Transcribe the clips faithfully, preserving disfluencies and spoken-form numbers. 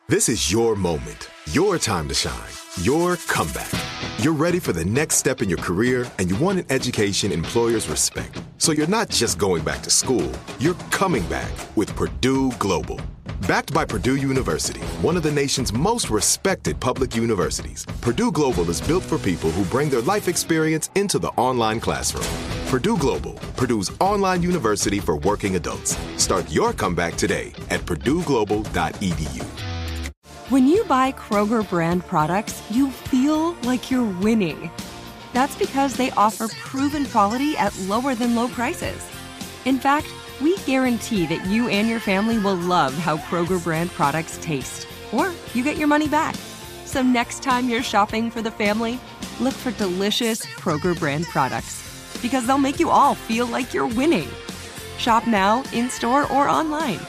This is your moment, your time to shine, your comeback. You're ready for the next step in your career, and you want an education employers respect. So you're not just going back to school, you're coming back with Purdue Global. Backed by Purdue University, one of the nation's most respected public universities, Purdue Global is built for people who bring their life experience into the online classroom. Purdue Global, Purdue's online university for working adults. Start your comeback today at purdue global dot e d u. When you buy Kroger brand products, you feel like you're winning. That's because they offer proven quality at lower than low prices. In fact, we guarantee that you and your family will love how Kroger brand products taste, or you get your money back. So next time you're shopping for the family, look for delicious Kroger brand products, because they'll make you all feel like you're winning. Shop now, in-store, or online.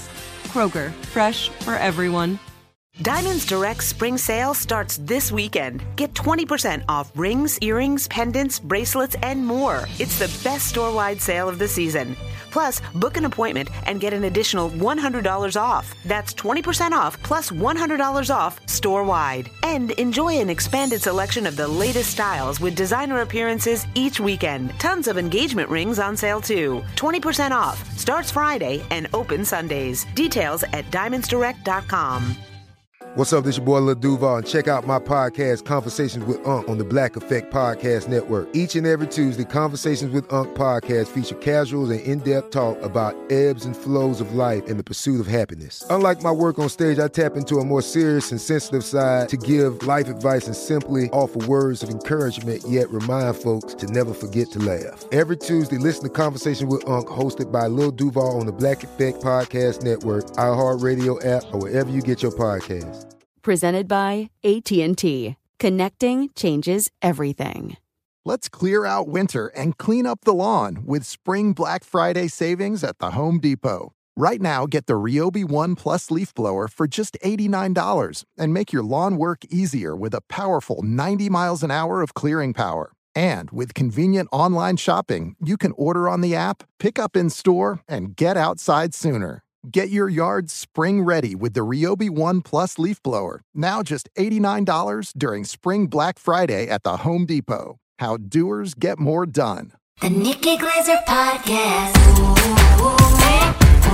Kroger, fresh for everyone. Diamonds Direct Spring Sale starts this weekend. Get twenty percent off rings, earrings, pendants, bracelets, and more. It's the best store-wide sale of the season. Plus, book an appointment and get an additional one hundred dollars off. That's twenty percent off plus one hundred dollars off store-wide. And enjoy an expanded selection of the latest styles with designer appearances each weekend. Tons of engagement rings on sale too. twenty percent off. Starts Friday and open Sundays. Details at diamonds direct dot com. What's up, this your boy Lil Duval, and check out my podcast, Conversations with Unc, on the Black Effect Podcast Network. Each and every Tuesday, Conversations with Unc podcast feature casual and in-depth talk about ebbs and flows of life and the pursuit of happiness. Unlike my work on stage, I tap into a more serious and sensitive side to give life advice and simply offer words of encouragement, yet remind folks to never forget to laugh. Every Tuesday, listen to Conversations with Unc, hosted by Lil Duval on the Black Effect Podcast Network, iHeartRadio app, or wherever you get your podcasts. Presented by A T and T. Connecting changes everything. Let's clear out winter and clean up the lawn with Spring Black Friday savings at the Home Depot. Right now, get the Ryobi One Plus leaf blower for just eighty-nine dollars and make your lawn work easier with a powerful ninety miles an hour of clearing power. And with convenient online shopping, you can order on the app, pick up in store, and get outside sooner. Get your yard spring ready with the Ryobi One Plus leaf blower. Now just eighty-nine dollars during Spring Black Friday at the Home Depot. How doers get more done. The Nikki Glazer Podcast. Ooh, ooh,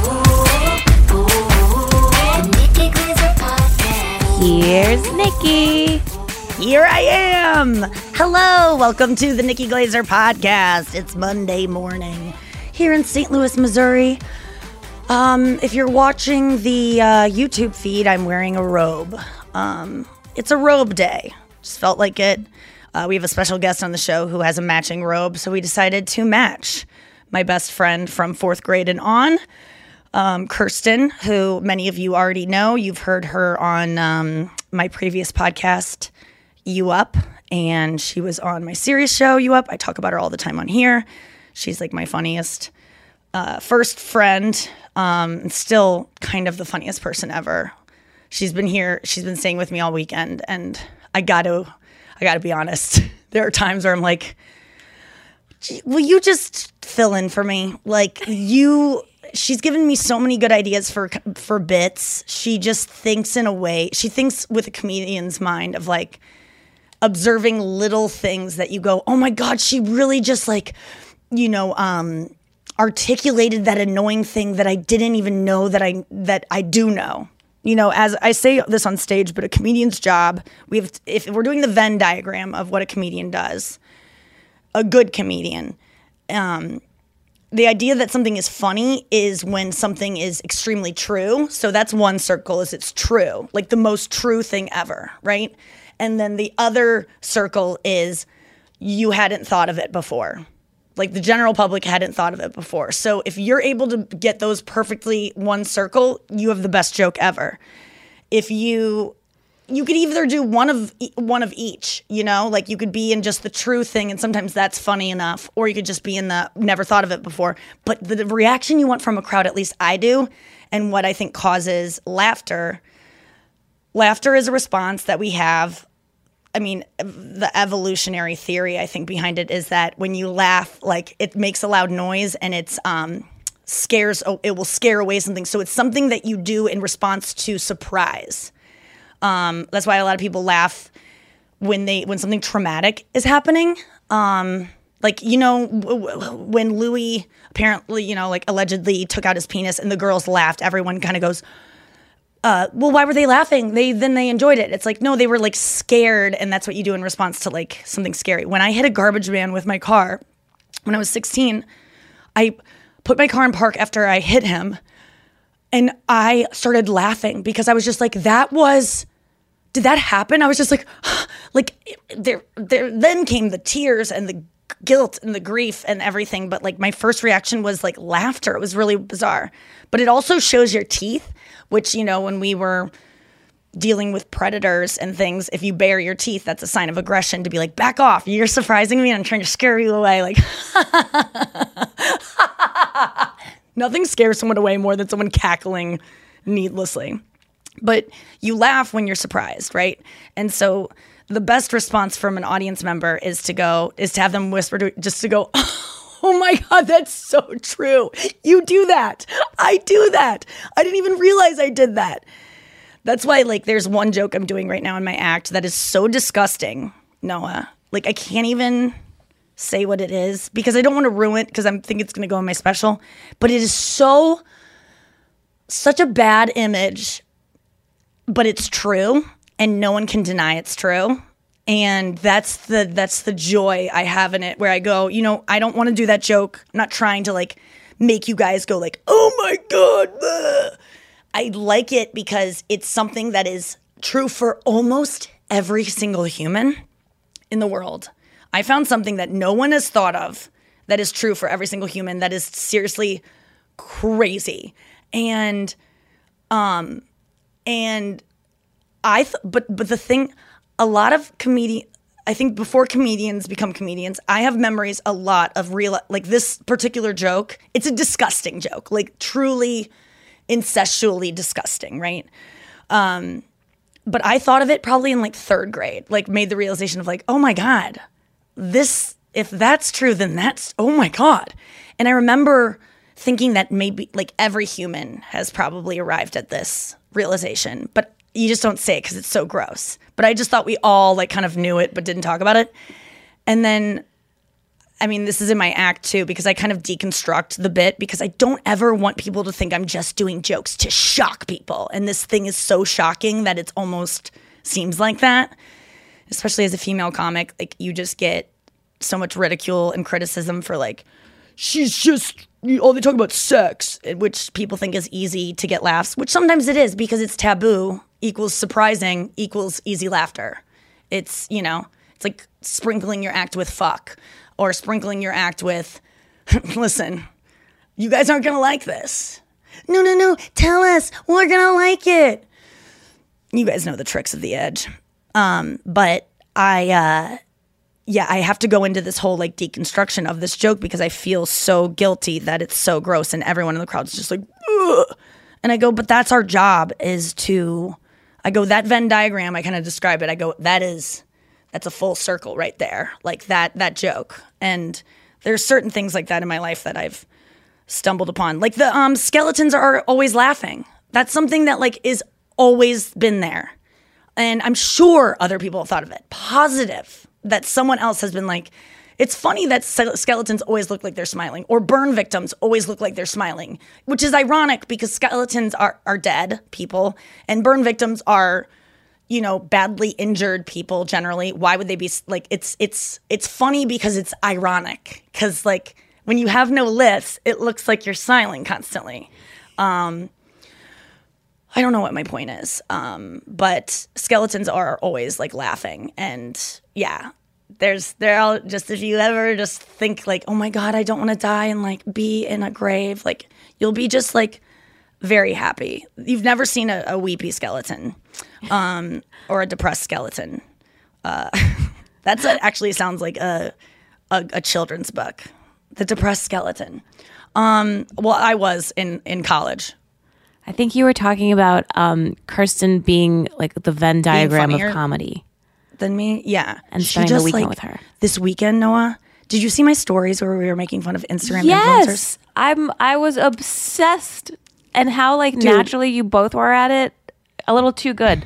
ooh, ooh. The Nikki Glazer Podcast. Here's Nikki. Here I am. Hello. Welcome to the Nikki Glazer Podcast. It's Monday morning here in Saint Louis, Missouri. Um, if you're watching the uh, YouTube feed, I'm wearing a robe. Um, it's a robe day. Just felt like it. Uh, we have a special guest on the show who has a matching robe, so we decided to match. My best friend from fourth grade and on, um, Kirsten, who many of you already know. You've heard her on um, my previous podcast, You Up, and she was on my serious show, You Up. I talk about her all the time on here. She's like my funniest uh, first friend. Um, and still kind of the funniest person ever. She's been here. She's been staying with me all weekend, and I got to, I got to be honest. There are times where I'm like, "Will you just fill in for me?" Like you. She's given me so many good ideas for for bits. She just thinks in a way. She thinks with a comedian's mind of like observing little things that you go, "Oh my God, she really just like, you know." Um, articulated that annoying thing that I didn't even know that I that I do know. You know, as I say this on stage, but a comedian's job, we have if we're doing the Venn diagram of what a comedian does, a good comedian, um, the idea that something is funny is when something is extremely true. So that's one circle, is it's true, like the most true thing ever, right? And then the other circle is you hadn't thought of it before. Like the general public hadn't thought of it before. So if you're able to get those perfectly one circle, you have the best joke ever. If you, you could either do one of one of each, you know, like you could be in just the true thing, and sometimes that's funny enough, or you could just be in the never thought of it before. But the reaction you want from a crowd, at least I do, and what I think causes laughter, laughter is a response that we have. I mean, the evolutionary theory, I think, behind it is that when you laugh, like, it makes a loud noise and it's um, scares, oh, it will scare away something. So it's something that you do in response to surprise. Um, that's why a lot of people laugh when they when something traumatic is happening. Um, like, you know, w- w- when Louis apparently, you know, like allegedly took out his penis and the girls laughed, everyone kind of goes, uh, well, why were they laughing? They then they enjoyed it. It's like, no, they were like scared, and that's what you do in response to like something scary. When I hit a garbage man with my car when I was sixteen, I put my car in park after I hit him, and I started laughing because I was just like, that was, did that happen? I was just like, like there, there, then came the tears and the guilt and the grief and everything. But like my first reaction was like laughter. It was really bizarre. But it also shows your teeth, which, you know, when we were dealing with predators and things, if you bare your teeth, that's a sign of aggression, to be like, back off. You're surprising me and I'm trying to scare you away. Like, nothing scares someone away more than someone cackling needlessly. But you laugh when you're surprised, right? And so the best response from an audience member is to go, is to have them whisper, to, just to go, oh my God, that's so true. You do that. I do that. I didn't even realize I did that. That's why, like, there's one joke I'm doing right now in my act that is so disgusting, Noah. Like, I can't even say what it is because I don't want to ruin it because I think it's going to go in my special. But it is so, such a bad image, but it's true, and no one can deny it's true. And that's the that's the joy I have in it, where I go, you know, I don't want to do that joke. I'm not trying to, like, make you guys go like, oh my God. Bleh. I like it because it's something that is true for almost every single human in the world. I found something that no one has thought of that is true for every single human that is seriously crazy. And um and I th- but but the thing, a lot of comedian I think before comedians become comedians, I have memories a lot of real, like this particular joke. It's a disgusting joke, like truly incestually disgusting, right? Um, but I thought of it probably in like third grade, like made the realization of like, oh my God, this, if that's true, then that's, oh my God. And I remember thinking that maybe like every human has probably arrived at this realization, but you just don't say it because it's so gross. But I just thought we all like kind of knew it, but didn't talk about it. And then, I mean, this is in my act too, because I kind of deconstruct the bit because I don't ever want people to think I'm just doing jokes to shock people. And this thing is so shocking that it almost seems like that, especially as a female comic. Like, you just get so much ridicule and criticism for like, she's just, all they talk about sex, which people think is easy to get laughs, which sometimes it is because it's taboo equals surprising equals easy laughter. It's, you know, it's like sprinkling your act with fuck. Or sprinkling your act with, listen, you guys aren't going to like this. No, no, no, tell us, we're going to like it. You guys know the tricks of the edge. Um, but I, uh, yeah, I have to go into this whole like deconstruction of this joke because I feel so guilty that it's so gross and everyone in the crowd's just like, ugh. And I go, but that's our job, is to, I go, that Venn diagram, I kind of describe it. I go, that is... that's a full circle right there, like that that joke. And there's certain things like that in my life that I've stumbled upon. Like the um, skeletons are always laughing. That's something that like is always been there. And I'm sure other people have thought of it. Positive that someone else has been like, it's funny that skeletons always look like they're smiling, or burn victims always look like they're smiling, which is ironic because skeletons are, are dead people and burn victims are, you know, badly injured people generally. Why would they be like, it's, it's, it's funny because it's ironic. Cause like when you have no lifts, it looks like you're smiling constantly. Um, I don't know what my point is. Um, but skeletons are always like laughing, and yeah, there's, there are just, if you ever just think like, oh my God, I don't want to die and like be in a grave, like you'll be just like very happy. You've never seen a, a weepy skeleton. Um, or a depressed skeleton. Uh, that's a, actually sounds like a, a a children's book. The Depressed Skeleton. Um, well, I was in, in college. I think you were talking about um, Kirsten being like the Venn diagram of comedy. Than me, yeah. And she spending just, the weekend like, with her. This weekend, Noah, Did you see my stories where we were making fun of Instagram yes. influencers? I'm I was obsessed, and how like Dude. naturally you both were at it. A little too good.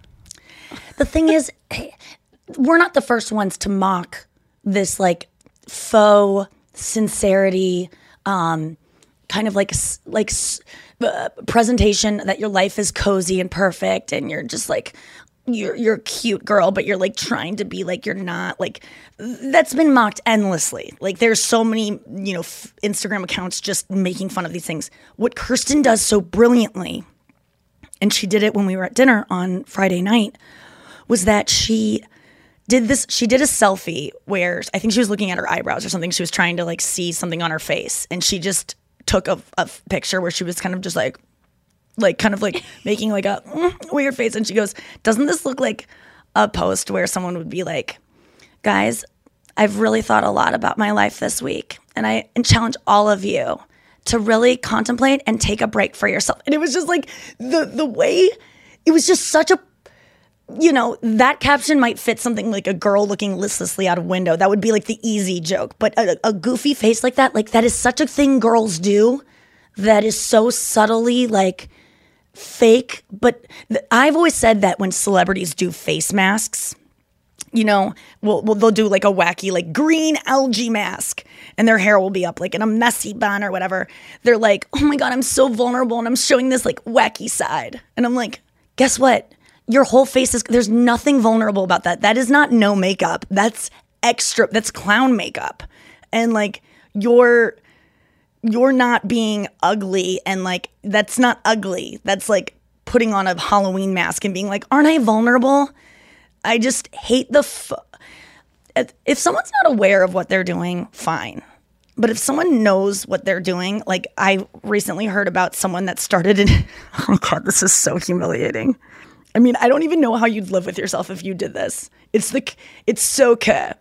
The thing is, we're not the first ones to mock this like faux sincerity, um, kind of like like uh, presentation that your life is cozy and perfect, and you're just like you're you're a cute girl, but you're like trying to be like you're not. Like that's been mocked endlessly. Like there's so many you know f- Instagram accounts just making fun of these things. What Kirsten does so brilliantly, and she did it when we were at dinner on Friday night, was that she did this. She did a selfie where I think she was looking at her eyebrows or something. She was trying to like see something on her face, and she just took a, a picture where she was kind of just like, like kind of like making like a mm, weird face. And she goes, doesn't this look like a post where someone would be like, guys, I've really thought a lot about my life this week. And I and challenge all of you to really contemplate and take a break for yourself. And it was just like the the way, it was just such a, you know, that caption might fit something like a girl looking listlessly out a window. That would be like the easy joke. But a, a goofy face like that, like that is such a thing girls do that is so subtly like fake. But th- I've always said that when celebrities do face masks, you know, well, well, they'll do like a wacky like green algae mask and their hair will be up like in a messy bun or whatever. They're like, oh my God, I'm so vulnerable and I'm showing this like wacky side. And I'm like, guess what? Your whole face is, there's nothing vulnerable about that. That is not no makeup. That's extra, that's clown makeup. And like, you're, you're not being ugly and like, that's not ugly. That's like putting on a Halloween mask and being like, aren't I vulnerable? I just hate the, f- if someone's not aware of what they're doing, fine. But if someone knows what they're doing, like I recently heard about someone that started in, oh my God, this is so humiliating. I mean, I don't even know how you'd live with yourself if you did this. It's the, it's so cuh.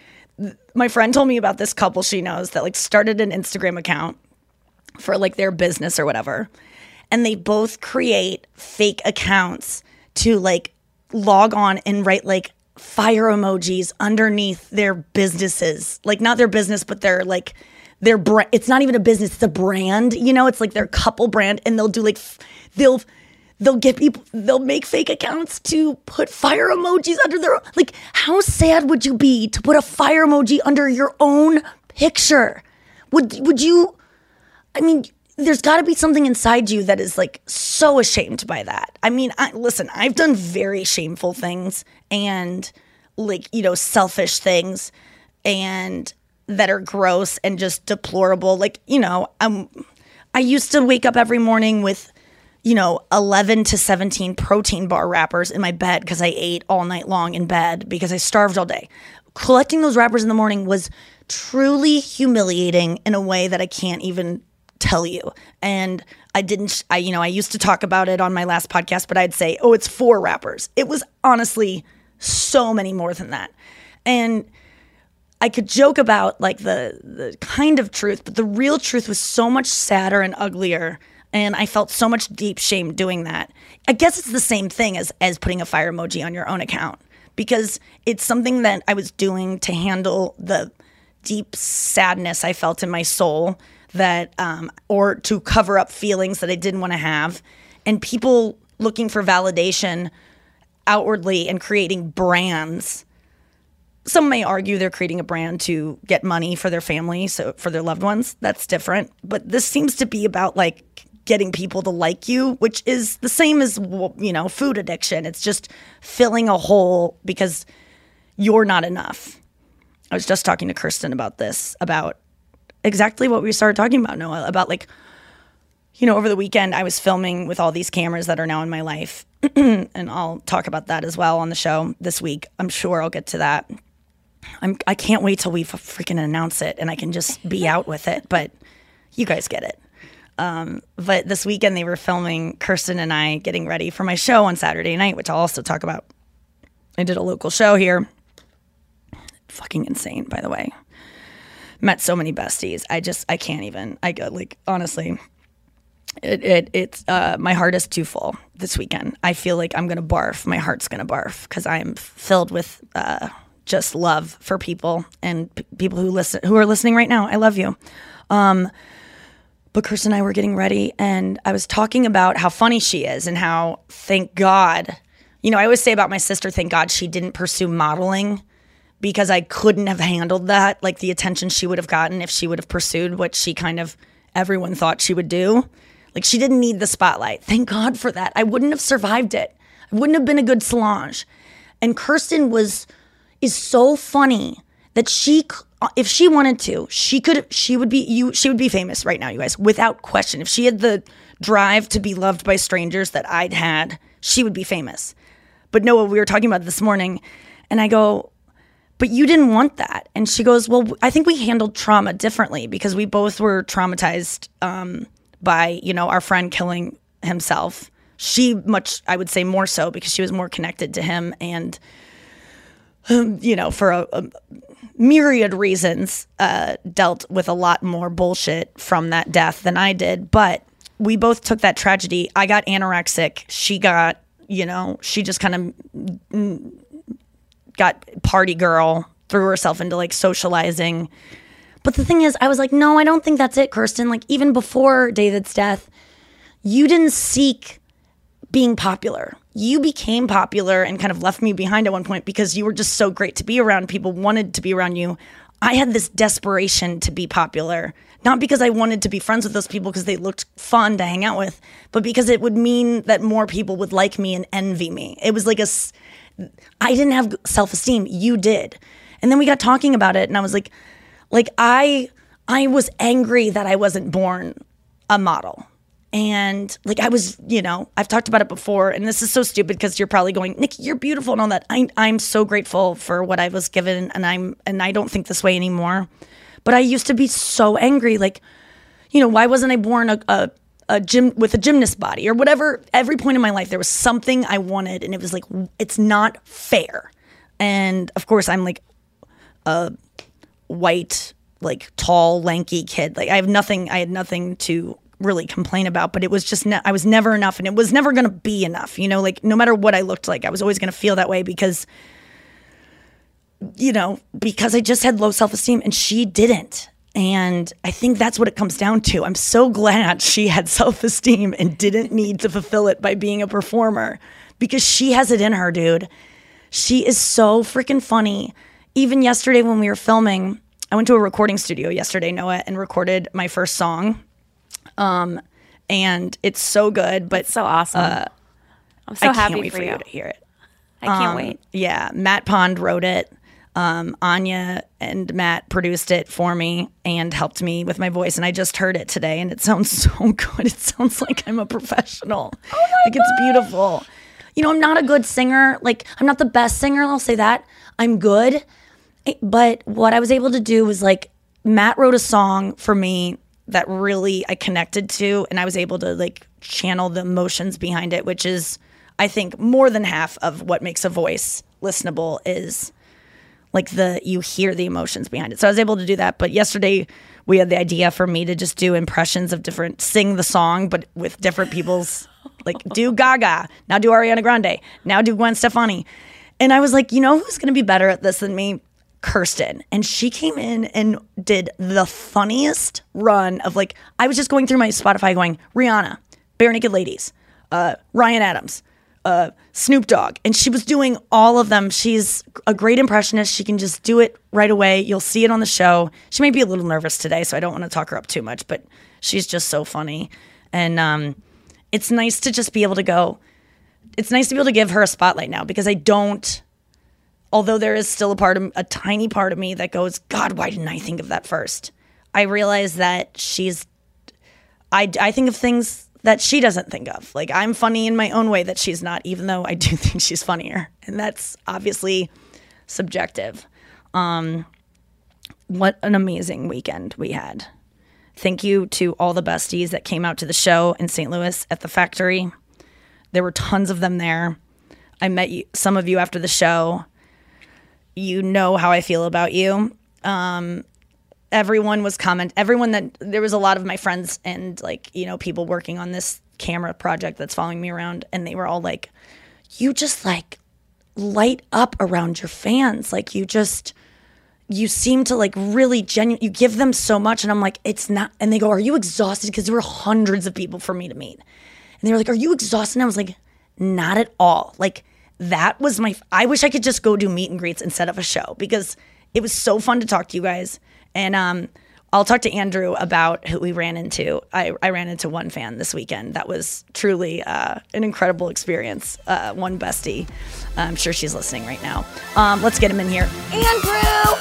My friend told me about this couple she knows that like started an Instagram account for like their business or whatever. And they both create fake accounts to like log on and write like fire emojis underneath their businesses. Like not their business, but their like their brand. It's not even a business, it's a brand. You know, it's like their couple brand, and they'll do like, f- they'll, They'll get people, they'll make fake accounts to put fire emojis under their, like, how sad would you be to put a fire emoji under your own picture? Would would you, I mean, there's got to be something inside you that is, like, so ashamed by that. I mean, I, listen, I've done very shameful things and, like, you know, selfish things and that are gross and just deplorable. Like, you know, um, I used to wake up every morning with, you know, eleven to seventeen protein bar wrappers in my bed because I ate all night long in bed because I starved all day. Collecting those wrappers in the morning was truly humiliating in a way that I can't even tell you. And I didn't, I, you know, I used to talk about it on my last podcast, but I'd say, oh, it's four wrappers. It was honestly so many more than that. And I could joke about like the, the kind of truth, but the real truth was so much sadder and uglier. And I felt so much deep shame doing that. I guess it's the same thing as, as putting a fire emoji on your own account, because it's something that I was doing to handle the deep sadness I felt in my soul, that um, or to cover up feelings that I didn't want to have. And people looking for validation outwardly and creating brands. Some may argue they're creating a brand to get money for their family, so for their loved ones. That's different. But this seems to be about like getting people to like you, which is the same as, you know, food addiction. It's just filling a hole because you're not enough. I was just talking to Kirsten about this, about exactly what we started talking about, Noah, about like, you know, over the weekend I was filming with all these cameras that are now in my life. And I'll talk about that as well on the show this week. I'm sure I'll get to that. I'm, I can't wait till we f- freaking announce it and I can just be out with it, but you guys get it. Um, but this weekend they were filming Kirsten and I getting ready for my show on Saturday night, which I'll also talk about. I did a local show here. Fucking insane, by the way. Met so many besties. I just, I can't even, I go like, honestly, it, it, it's, uh, my heart is too full this weekend. I feel like I'm going to barf. My heart's going to barf because I'm filled with, uh, just love for people and p- people who listen, who are listening right now. I love you. Um, but Kirsten and I were getting ready, and I was talking about how funny she is and how, thank God, you know, I always say about my sister, thank God she didn't pursue modeling, because I couldn't have handled that, like the attention she would have gotten if she would have pursued what she kind of, everyone thought she would do. Like, she didn't need the spotlight. Thank God for that. I wouldn't have survived it. I wouldn't have been a good Solange. And Kirsten was, is so funny that she, if she wanted to, she could, she would be, you, she would be famous right now, you guys, without question. If she had the drive to be loved by strangers that I'd had, she would be famous. But Noah, we were talking about it this morning, and I go, but you didn't want that. And she goes, well, I think we handled trauma differently because we both were traumatized um, by, you know, our friend killing himself. She much, I would say more so, because she was more connected to him and, um, you know, for a, a myriad reasons, uh, dealt with a lot more bullshit from that death than I did. But we both took that tragedy. I got anorexic. She got, you know, she just kind of got party girl, threw herself into like socializing. But the thing is, I was like, no, I don't think that's it, Kirsten. Like, even before David's death, you didn't seek being popular. You became popular and kind of left me behind at one point because you were just so great to be around. People wanted to be around you. I had this desperation to be popular, not because I wanted to be friends with those people because they looked fun to hang out with, but because it would mean that more people would like me and envy me. It was like a, I didn't have self-esteem. You did. And then we got talking about it, and I was like, like I, I was angry that I wasn't born a model. And like, I was, you know, I've talked about it before, and this is so stupid because you're probably going, Nikki, you're beautiful and all that. I, I'm so grateful for what I was given, and I'm, and I don't think this way anymore. But I used to be so angry, like, you know, why wasn't I born a, a, a gym with a gymnast body or whatever? Every point in my life, there was something I wanted, and it was like, it's not fair. And of course, I'm like a white, like tall, lanky kid. Like, I have nothing, I had nothing to really complain about, but it was just, ne- I was never enough, and it was never going to be enough. You know, like, no matter what I looked like, I was always going to feel that way because, you know, because I just had low self-esteem and she didn't. And I think that's what it comes down to. I'm so glad she had self-esteem and didn't need to fulfill it by being a performer, because she has it in her, dude. She is so freaking funny. Even yesterday when we were filming, I went to a recording studio yesterday, Noah, and recorded my first song. Um, and it's so good, but it's so awesome. Uh, I'm so I happy can't wait for, for you. you to hear it. I can't um, wait. Yeah. Matt Pond wrote it. Um, Anya and Matt produced it for me and helped me with my voice. And I just heard it today, and it sounds so good. It sounds like I'm a professional. Oh my like God. It's beautiful. You know, I'm not a good singer. Like, I'm not the best singer. I'll say that. I'm good. But what I was able to do was, like, Matt wrote a song for me that really I connected to, and I was able to like channel the emotions behind it, which is, I think, more than half of what makes a voice listenable is like the, you hear the emotions behind it. So I was able to do that. But yesterday we had the idea for me to just do impressions of different, sing the song, but with different people's, like do Gaga, now do Ariana Grande, now do Gwen Stefani. And I was like, you know who's going to be better at this than me? Kirsten. And she came in and did the funniest run of like, I was just going through my Spotify going, Rihanna, Bare Naked Ladies, uh, Ryan Adams, uh, Snoop Dogg. And she was doing all of them. She's a great impressionist. She can just do it right away. You'll see it on the show. She may be a little nervous today, so I don't want to talk her up too much, but she's just so funny. And um, it's nice to just be able to go, it's nice to be able to give her a spotlight now, because I don't, although there is still a part of a tiny part of me that goes, God, why didn't I think of that first? I realize that she's, I, I think of things that she doesn't think of. Like, I'm funny in my own way that she's not, even though I do think she's funnier. And that's obviously subjective. Um, what an amazing weekend we had. Thank you to all the besties that came out to the show in Saint Louis at the Factory. There were tons of them there. I met you, some of you after the show. You know how I feel about you. Um, everyone was comment. Everyone that there was a lot of my friends and like, you know, people working on this camera project that's following me around, and they were all like, "You just like light up around your fans. Like you just, you seem to like really genuine, you give them so much. And I'm like, it's not, and they go, are you exhausted? Because there were hundreds of people for me to meet. And they were like, are you exhausted? And I was like, not at all. Like that was my, I wish I could just go do meet and greets instead of a show because it was so fun to talk to you guys. And um, I'll talk to Andrew about who we ran into. I, I ran into one fan this weekend. That was truly uh, an incredible experience. Uh, one bestie. I'm sure she's listening right now. Um, let's get him in here. Andrew!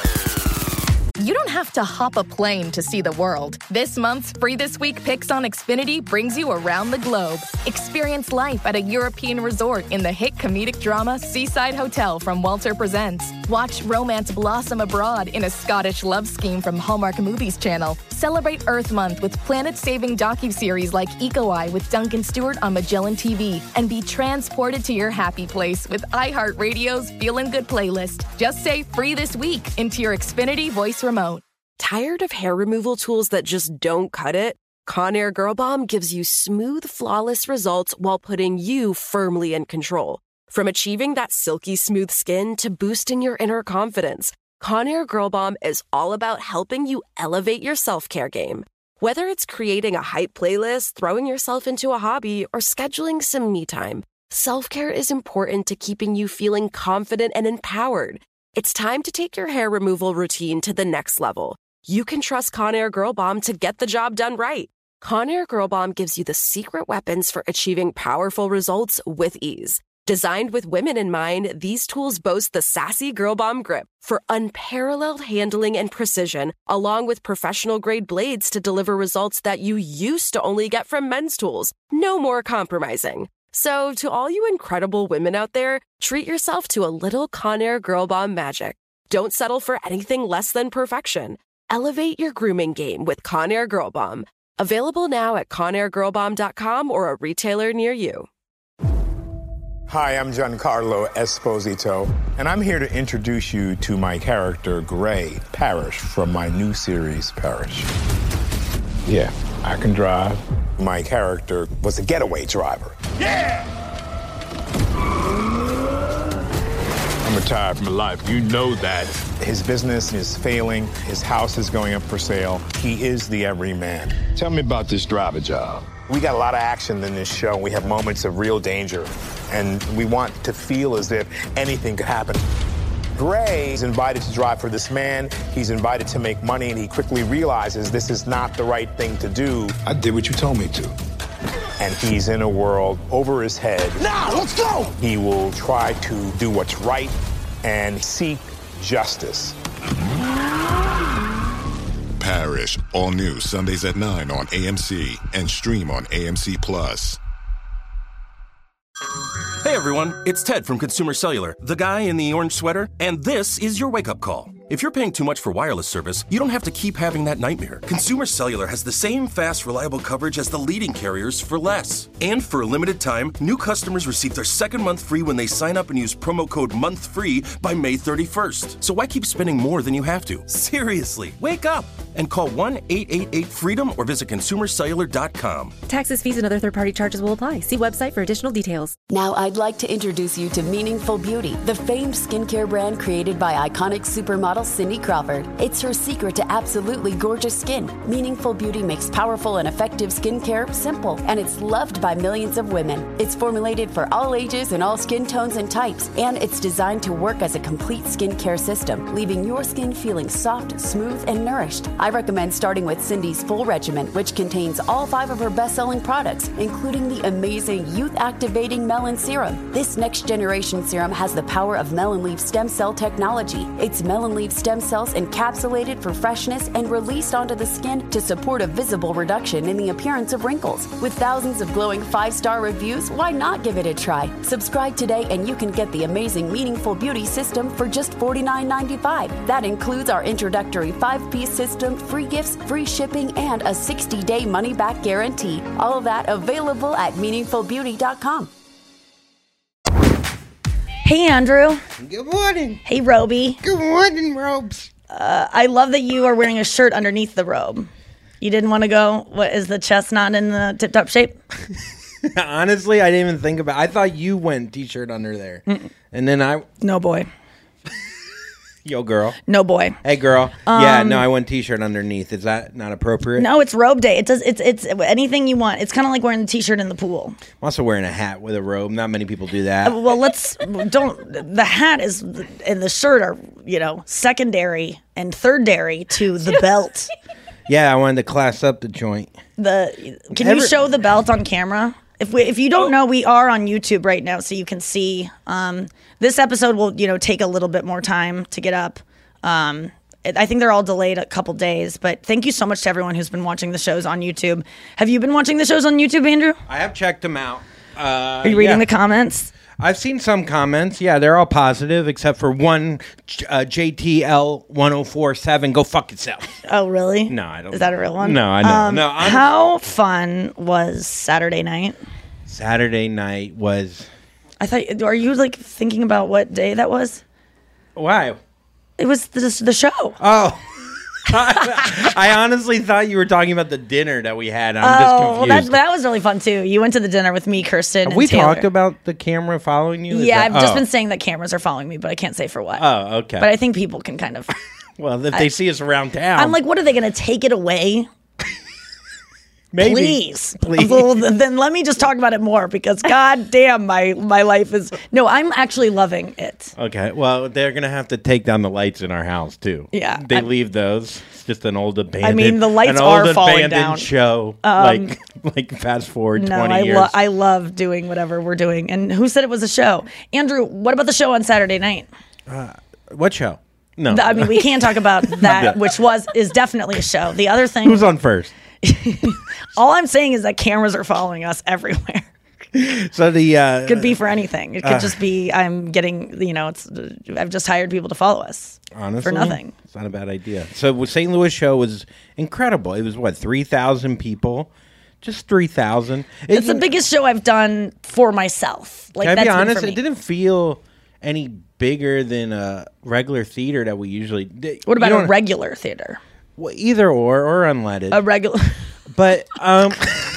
You don't have to hop a plane to see the world. This month's Free This Week Picks on Xfinity brings you around the globe. Experience life at a European resort in the hit comedic drama Seaside Hotel from Walter Presents. Watch romance blossom abroad in a Scottish love scheme from Hallmark Movies Channel. Celebrate Earth Month with planet-saving docuseries like Eco Eye with Duncan Stewart on Magellan T V. And be transported to your happy place with iHeartRadio's Feelin' Good playlist. Just say Free This Week into your Xfinity voice remote. Tired of hair removal tools that just don't cut it? Conair Girl Bomb gives you smooth, flawless results while putting you firmly in control. From achieving that silky smooth skin to boosting your inner confidence, Conair Girl Bomb is all about helping you elevate your self-care game. Whether it's creating a hype playlist, throwing yourself into a hobby, or scheduling some me time, self-care is important to keeping you feeling confident and empowered. It's time to take your hair removal routine to the next level. You can trust Conair Girl Bomb to get the job done right. Conair Girl Bomb gives you the secret weapons for achieving powerful results with ease. Designed with women in mind, these tools boast the sassy Girl Bomb grip for unparalleled handling and precision, along with professional-grade blades to deliver results that you used to only get from men's tools. No more compromising. So, to all you incredible women out there, treat yourself to a little Conair Girl Bomb magic. Don't settle for anything less than perfection. Elevate your grooming game with Conair Girl Bomb. Available now at conair girl bomb dot com or a retailer near you. Hi, I'm Giancarlo Esposito, and I'm here to introduce you to my character, Gray Parrish, from my new series, Parrish. Yeah, I can drive. My character was a getaway driver. Yeah! I'm retired from life. You know that. His business is failing. His house is going up for sale. He is the everyman. Tell me about this driver job. We got a lot of action in this show. We have moments of real danger, and we want to feel as if anything could happen. Gray is invited to drive for this man. He's invited to make money, and he quickly realizes this is not the right thing to do. I did what you told me to. And he's in a world over his head. Now, let's go! He will try to do what's right and seek justice. Parrish, all new Sundays at nine on A M C and stream on A M C Plus. Hey everyone, it's Ted from Consumer Cellular, the guy in the orange sweater, and this is your wake-up call. If you're paying too much for wireless service, you don't have to keep having that nightmare. Consumer Cellular has the same fast, reliable coverage as the leading carriers for less. And for a limited time, new customers receive their second month free when they sign up and use promo code MONTHFREE by May thirty-first. So why keep spending more than you have to? Seriously, wake up and call one eight eight eight FREEDOM or visit consumer cellular dot com. Taxes, fees, and other third-party charges will apply. See website for additional details. Now I'd like to introduce you to Meaningful Beauty, the famed skincare brand created by iconic supermodel Cindy Crawford. It's her secret to absolutely gorgeous skin. Meaningful Beauty makes powerful and effective skincare simple, and it's loved by millions of women. It's formulated for all ages and all skin tones and types, and it's designed to work as a complete skincare system, leaving your skin feeling soft, smooth, and nourished. I recommend starting with Cindy's full regimen, which contains all five of her best-selling products, including the amazing youth-activating Melon Serum. This next-generation serum has the power of melon leaf stem cell technology. It's melon leaf stem cells encapsulated for freshness and released onto the skin to support a visible reduction in the appearance of wrinkles. With thousands of glowing five-star reviews, why not give it a try? Subscribe today and you can get the amazing Meaningful Beauty system for just forty-nine ninety-five. That includes our introductory five-piece system, free gifts, free shipping, and a sixty-day money-back guarantee. All of that available at meaningful beauty dot com. Hey, Andrew. Good morning. Hey, Roby. Good morning, Robes. Uh, I love that you are wearing a shirt underneath the robe. You didn't want to go, what, is the chest not in the tip-top shape? Honestly, I didn't even think about. I thought you went t-shirt under there, Mm-mm. and then I. No boy. Yo, girl. No boy. Hey, girl. Um, yeah, no, I went t-shirt underneath. Is that not appropriate? No, it's robe day. It does. It's it's anything you want. It's kind of like wearing the t-shirt in the pool. I'm also wearing a hat with a robe. Not many people do that. Uh, well, let's don't. The hat is and the shirt are you know secondary and thirdary to the belt. Yeah, I wanted to class up the joint. The can Ever- you show the belt on camera? If we if you don't know, we are on YouTube right now, so you can see. Um, this episode will you know take a little bit more time to get up. Um, it, I think they're all delayed a couple days, but thank you so much to everyone who's been watching the shows on YouTube. Have you been watching the shows on YouTube, Andrew? I have checked them out. Uh, Are you reading yeah. the comments? I've seen some comments. Yeah, they're all positive, except for one uh, J T L one oh four seven. Go fuck yourself. Oh, really? No, I don't. Is that a real one? No, I know. Um, no, I'm, how fun was Saturday night? Saturday night was. I thought. Are you like thinking about what day that was? Why? It was the the show. Oh. I honestly thought you were talking about the dinner that we had. I'm oh, just well, confused. that that was really fun too. You went to the dinner with me, Kirsten. Have and we Taylor. talked about the camera following you? Is Yeah, that- I've just oh. been saying that cameras are following me, but I can't say for what. Oh, okay. But I think people can kind of. Well, if they I- see us around town, I'm like, what are they going to take it away? Maybe. Please, Please. Well, th- then let me just talk about it more because, god damn, my my life is. No, I'm actually loving it. Okay, well, they're gonna have to take down the lights in our house too. Yeah, they I'm- leave those. It's just an old abandoned. I mean, the lights an old are falling abandoned down. show. Um, like, like fast forward No, twenty I years. lo- I love doing whatever we're doing. And who said it was a show? Andrew, what about the show on Saturday night? uh, what show? No, The- I mean, we can't talk about that, Yeah. which was is definitely a show. The other thing, Who's on first? all I'm saying is that cameras are following us everywhere. So the uh, Could be for anything. It could uh, just be I'm getting, you know, it's I've just hired people to follow us honestly for nothing. It's not a bad idea. So the Saint Louis show was incredible. It was what three thousand people, just three thousand. It's the biggest show I've done for myself. Like Can I that's be been honest? for me. It didn't feel any bigger than a regular theater that we usually. d- What about you a don't- regular theater? Well, either or or unleaded. A regular. But um,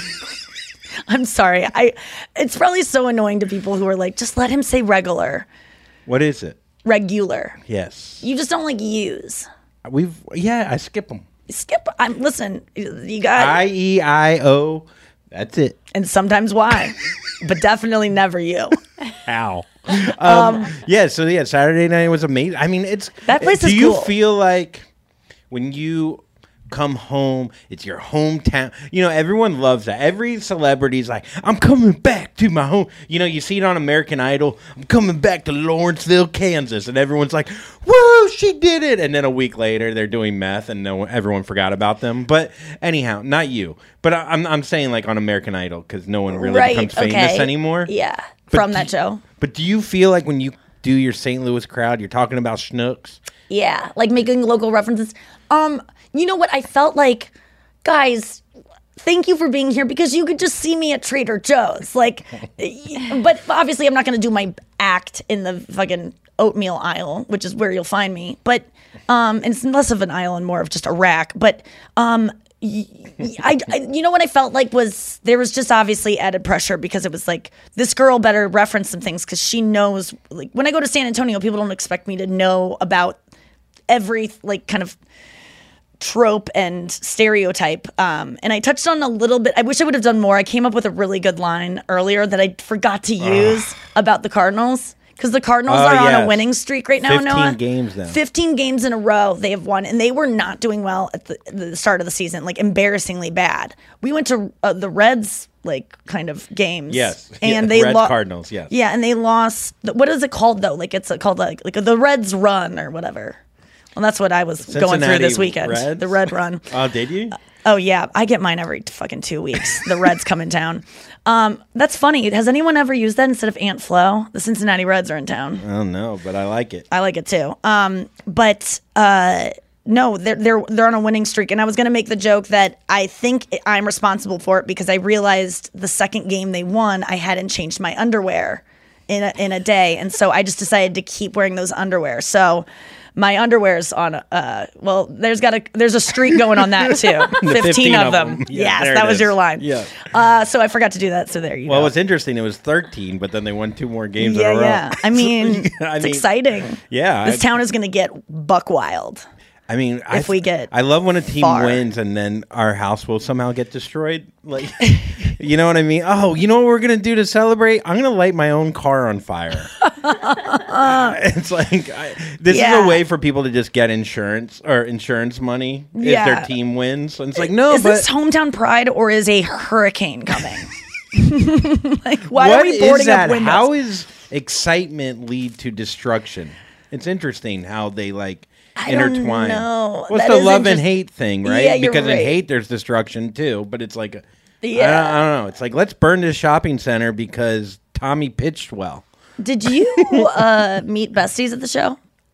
I'm sorry. I. It's probably so annoying to people who are like, just let him say regular, what is it? regular. Yes, You just don't like use. we've yeah. I skip them. Skip. I'm listen. You got I E I O. That's it. and sometimes why, but definitely never you. Ow. Um, yeah. So yeah, Saturday night was amazing. I mean, it's That place Do is you cool. feel like when you come home, it's your hometown? You know, everyone loves that. Every celebrity's like, I'm coming back to my home. You know, you see it on American Idol. I'm coming back to Lawrenceville, Kansas, and everyone's like, "Woo, she did it!" And then a week later, they're doing meth, and no one, everyone forgot about them. But anyhow, not you. But I, I'm I'm saying like on American Idol because no one really Right, becomes famous okay. anymore. Yeah, But from do that you- show. But do you feel like when you do your Saint Louis crowd, you're talking about schnooks? Yeah, like making local references. Um, you know what? I felt like, guys, thank you for being here because you could just see me at Trader Joe's. Like, but obviously, I'm not going to do my act in the fucking oatmeal aisle, which is where you'll find me. But um, and it's less of an aisle and more of just a rack. But um. y- y- I, I- you know what I felt like was there was just obviously added pressure because it was like this girl better reference some things because she knows like when I go to San Antonio, people don't expect me to know about every like kind of trope and stereotype. Um, and I touched on a little bit. I wish I would have done more. I came up with a really good line earlier that I forgot to use about the Cardinals. Because the Cardinals Oh, are on yes. a winning streak right now, fifteen Noah. games now. fifteen games in a row they have won, and they were not doing well at the, the start of the season, like embarrassingly bad. We went to uh, the Reds, like kind of games. Yes. and Yeah, they Reds, lost. Cardinals, yes. Yeah, and they lost. What is it called though? Like it's called like like the Reds run or whatever. Well, that's what I was going through Cincinnati this weekend. Reds? The Red Run. Oh, did you? Oh yeah, I get mine every fucking two weeks. The Reds come in town. Um, that's funny. Has anyone ever used that instead of Aunt Flo? The Cincinnati Reds are in town. I don't know, but I like it. I like it too. Um, but uh, no, they're they're they're on a winning streak, and I was gonna make the joke that I think I'm responsible for it because I realized the second game they won, I hadn't changed my underwear in a, in a day, and so I just decided to keep wearing those underwear. So. My underwear's on. Uh, well, there's got a there's a streak going on that too. The fifteen of them. Yeah, yes, there that it was is. your line. Yeah. Uh, so I forgot to do that. So there you Well, go. what's interesting, it was thirteen, but then they won two more games yeah, in a row. yeah. I mean, I it's mean, exciting. Yeah. This I- town is going to get buck wild. I mean, I, If we get I love when a team far. wins and then our house will somehow get destroyed. Like, you know what I mean? Oh, you know what we're gonna do to celebrate? I'm gonna light my own car on fire. It's like I, this Yeah. is a way for people to just get insurance or insurance money if Yeah. their team wins. And it's like, no, is but this hometown pride or is a hurricane coming? like, why what are we is boarding that? up windows? How is excitement lead to destruction? It's interesting how they like I don't intertwine. know. What's That the is love and interest- hate thing, right? Yeah, you're because right. in hate there's destruction too, but it's like, a, Yeah. I, don't, I don't know. It's like let's burn this shopping center because Tommy pitched well. Did you uh, meet besties at the show?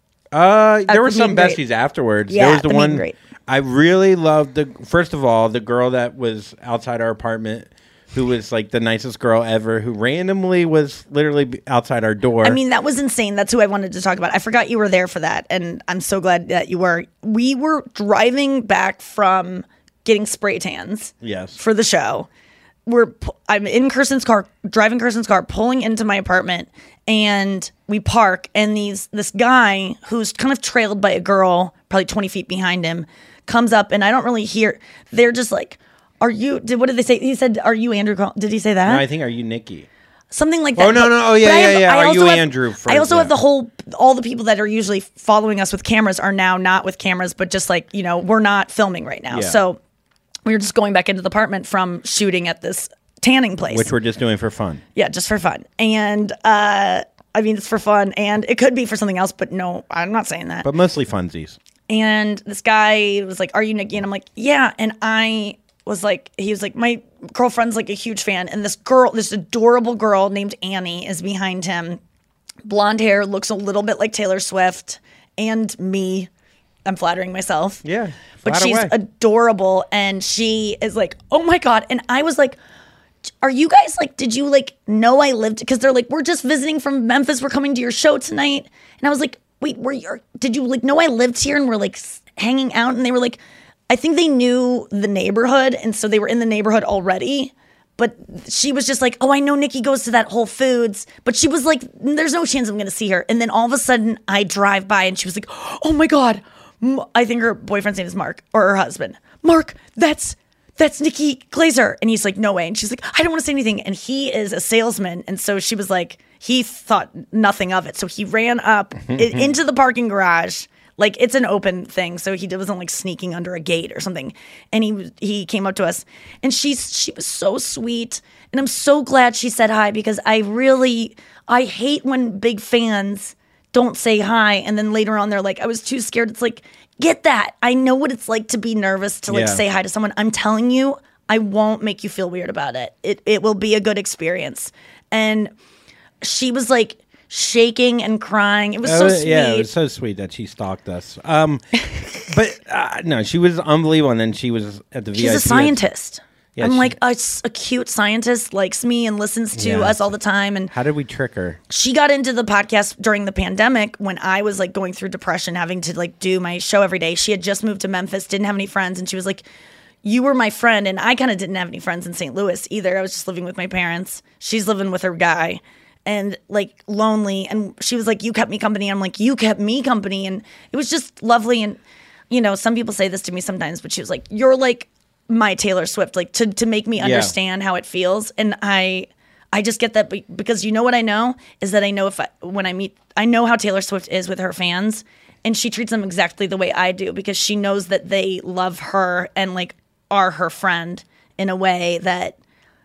Uh, At there were the some meet and greet. besties afterwards. Yeah, there was the, the meet and one greet. I really loved. The first of all, the girl that was outside our apartment, who was like the nicest girl ever, who randomly was literally outside our door. I mean, that was insane. That's who I wanted to talk about. I forgot you were there for that, and I'm so glad that you were. We were driving back from getting spray tans yes, for the show. We're pu- I'm in Kirsten's car, driving Kirsten's car, pulling into my apartment, and we park, and these this guy who's kind of trailed by a girl, probably twenty feet behind him, comes up, and I don't really hear. They're just like, "Are you?" Did what did they say? He said, "Are you Andrew?" Col-" Did he say that? No, I think are you Nikki? Something like that. Oh, no, But- no. Oh, yeah, but I yeah, have- yeah. I Are also you have- Andrew I first? also Yeah. have the whole, all the people that are usually following us with cameras are now not with cameras, but just like, you know, we're not filming right now. Yeah. So we were just going back into the apartment from shooting at this tanning place. Which we're just doing for fun. Yeah, just for fun. And, uh, I mean, it's for fun and it could be for something else, but no, I'm not saying that. But mostly funsies. And this guy was like, "Are you Nikki?" And I'm like, "Yeah." And I was like, he was like, "My girlfriend's like a huge fan." And this girl, this adorable girl named Annie is behind him. Blonde hair, looks a little bit like Taylor Swift and me. I'm flattering myself. Yeah. But flat she's away. adorable. And she is like, "Oh my God." And I was like, "Are you guys like, did you like know I lived?" Because they're like, "We're just visiting from Memphis. We're coming to your show tonight." And I was like, "Wait, were you, did you like know I lived here and we're like s- hanging out?" And they were like, I think they knew the neighborhood. And so they were in the neighborhood already. But she was just like, "Oh, I know Nikki goes to that Whole Foods." But she was like, "There's no chance I'm going to see her." And then all of a sudden I drive by and she was like, "Oh my God." M- I think her boyfriend's name is Mark, or her husband. "Mark, that's that's Nikki Glazer." And he's like, "No way." And she's like, "I don't want to say anything." And he is a salesman. And so she was like, he thought nothing of it. So he ran up i- into the parking garage. Like, it's an open thing, so he wasn't like sneaking under a gate or something. And he was- he came up to us, and she's she was so sweet, and I'm so glad she said hi, because I really I hate when big fans don't say hi, and then later on they're like, "I was too scared." It's like, get that. I know what it's like to be nervous to like Yeah. say hi to someone. I'm telling you, I won't make you feel weird about it. It it will be a good experience. And she was like shaking and crying. It was so Oh, sweet. Yeah, it was so sweet that she stalked us. Um, but uh, no, she was unbelievable. And then she was at the V I P. She's a scientist. Yeah, I'm she- like, a, s- a cute scientist likes me and listens to Yeah. us all the time. And How did we trick her? she got into the podcast during the pandemic when I was like going through depression, having to like do my show every day. She had just moved to Memphis, didn't have any friends. And she was like, "You were my friend." And I kind of didn't have any friends in Saint Louis either. I was just living with my parents. She's living with her guy and like lonely. And she was like, "You kept me company." I'm like, "You kept me company." And it was just lovely. And, you know, some people say this to me sometimes, but she was like, "You're like my Taylor Swift," like to, to make me Yeah. understand how it feels. And I, I just get that be- because you know what I know is that I know if I, when I meet, I know how Taylor Swift is with her fans, and she treats them exactly the way I do, because she knows that they love her and like are her friend in a way that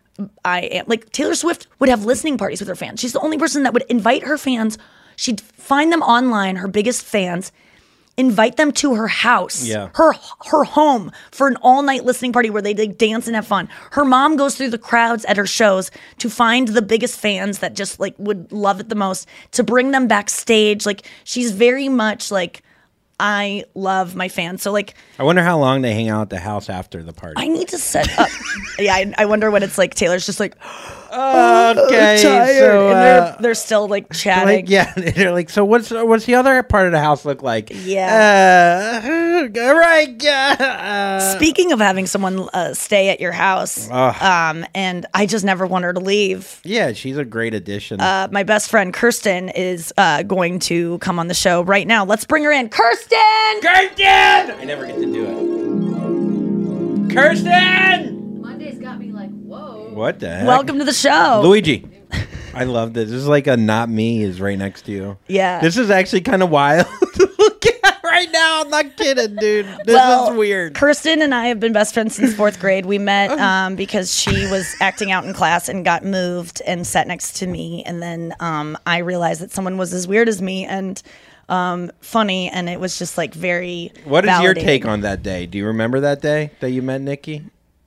I am. Like, Taylor Swift would have listening parties with her fans. She's the only person that would invite her fans. She'd find them online, her biggest fans, invite them to her house, Yeah. her her home, for an all night listening party where they like, dance and have fun. Her mom goes through the crowds at her shows to find the biggest fans that just like would love it the most, to bring them backstage. Like, she's very much like, I love my fans. So like, I wonder how long they hang out at the house after the party. I need to set up. Yeah, I, I wonder what it's like. Taylor's just like, Okay, tired. so and uh, they're, they're still like chatting. like, yeah, they're like, so what's what's the other part of the house look like? Yeah. Uh, all right. Uh, Speaking of having someone uh, stay at your house, Ugh. um, and I just never want her to leave. yeah, she's a great addition. Uh, my best friend Kirsten is uh, going to come on the show right now. Let's bring her in. Kirsten! Kirsten! I never get to do it. Kirsten! Monday's got me like, whoa. What the heck? Welcome to the show. Luigi. I love this. This is like a not me is right next to you. Yeah. This is actually kind of wild to look at right now. I'm not kidding, dude. This Well, is weird. Kirsten and I have been best friends since fourth grade. We met um, because she was acting out in class and got moved and sat next to me. And then um, I realized that someone was as weird as me and um, funny. And it was just like very What is your validating. take on that day? Do you remember that day that you met Nikki?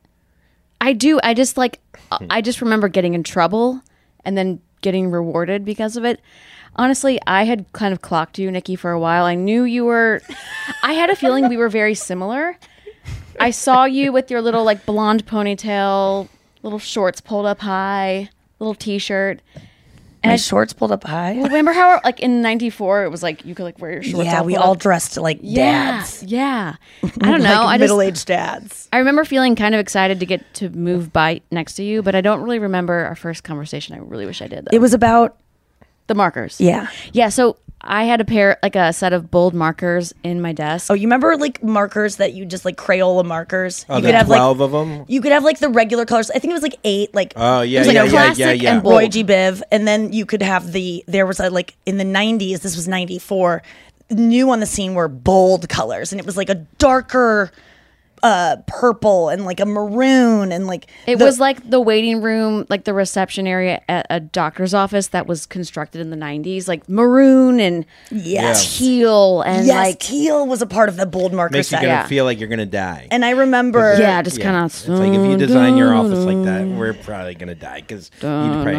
I do. I just like, I just remember getting in trouble and then getting rewarded because of it. Honestly, I had kind of clocked you, Nikki, for a while. I knew you were, I had a feeling we were very similar. I saw you with your little like blonde ponytail, little shorts pulled up high, little t-shirt. My I- shorts pulled up high. Well, remember how like in ninety-four it was like you could like wear your shorts Yeah, all we pulled all up? dressed like Yeah, dads. yeah. I don't know. Like I just middle-aged dads. I remember feeling kind of excited to get to move by next to you, but I don't really remember our first conversation. I really wish I did. Though. It was about the markers. Yeah. Yeah. So I had a pair, like a set of bold markers in my desk. Oh, you remember like markers that you just like Crayola markers? Oh, you the could have twelve like of them? you could have like the regular colors. I think it was like eight. Like Oh, yeah, it was, like, yeah, a yeah, classic yeah, yeah. and Roy Bold. G. Biv, and then you could have the there was a like in the nineties. This was ninety-four. New on the scene were bold colors, and it was like a darker uh purple and like a maroon and like It the- was like the waiting room, like the reception area at a doctor's office that was constructed in the nineties, like maroon and Yes. teal and yes, like teal was a part of the bold marker Makes you set. gonna Yeah. feel like you're gonna die. And I remember, Yeah, just kinda It's like if you design your office like that, we're probably gonna die because you'd probably.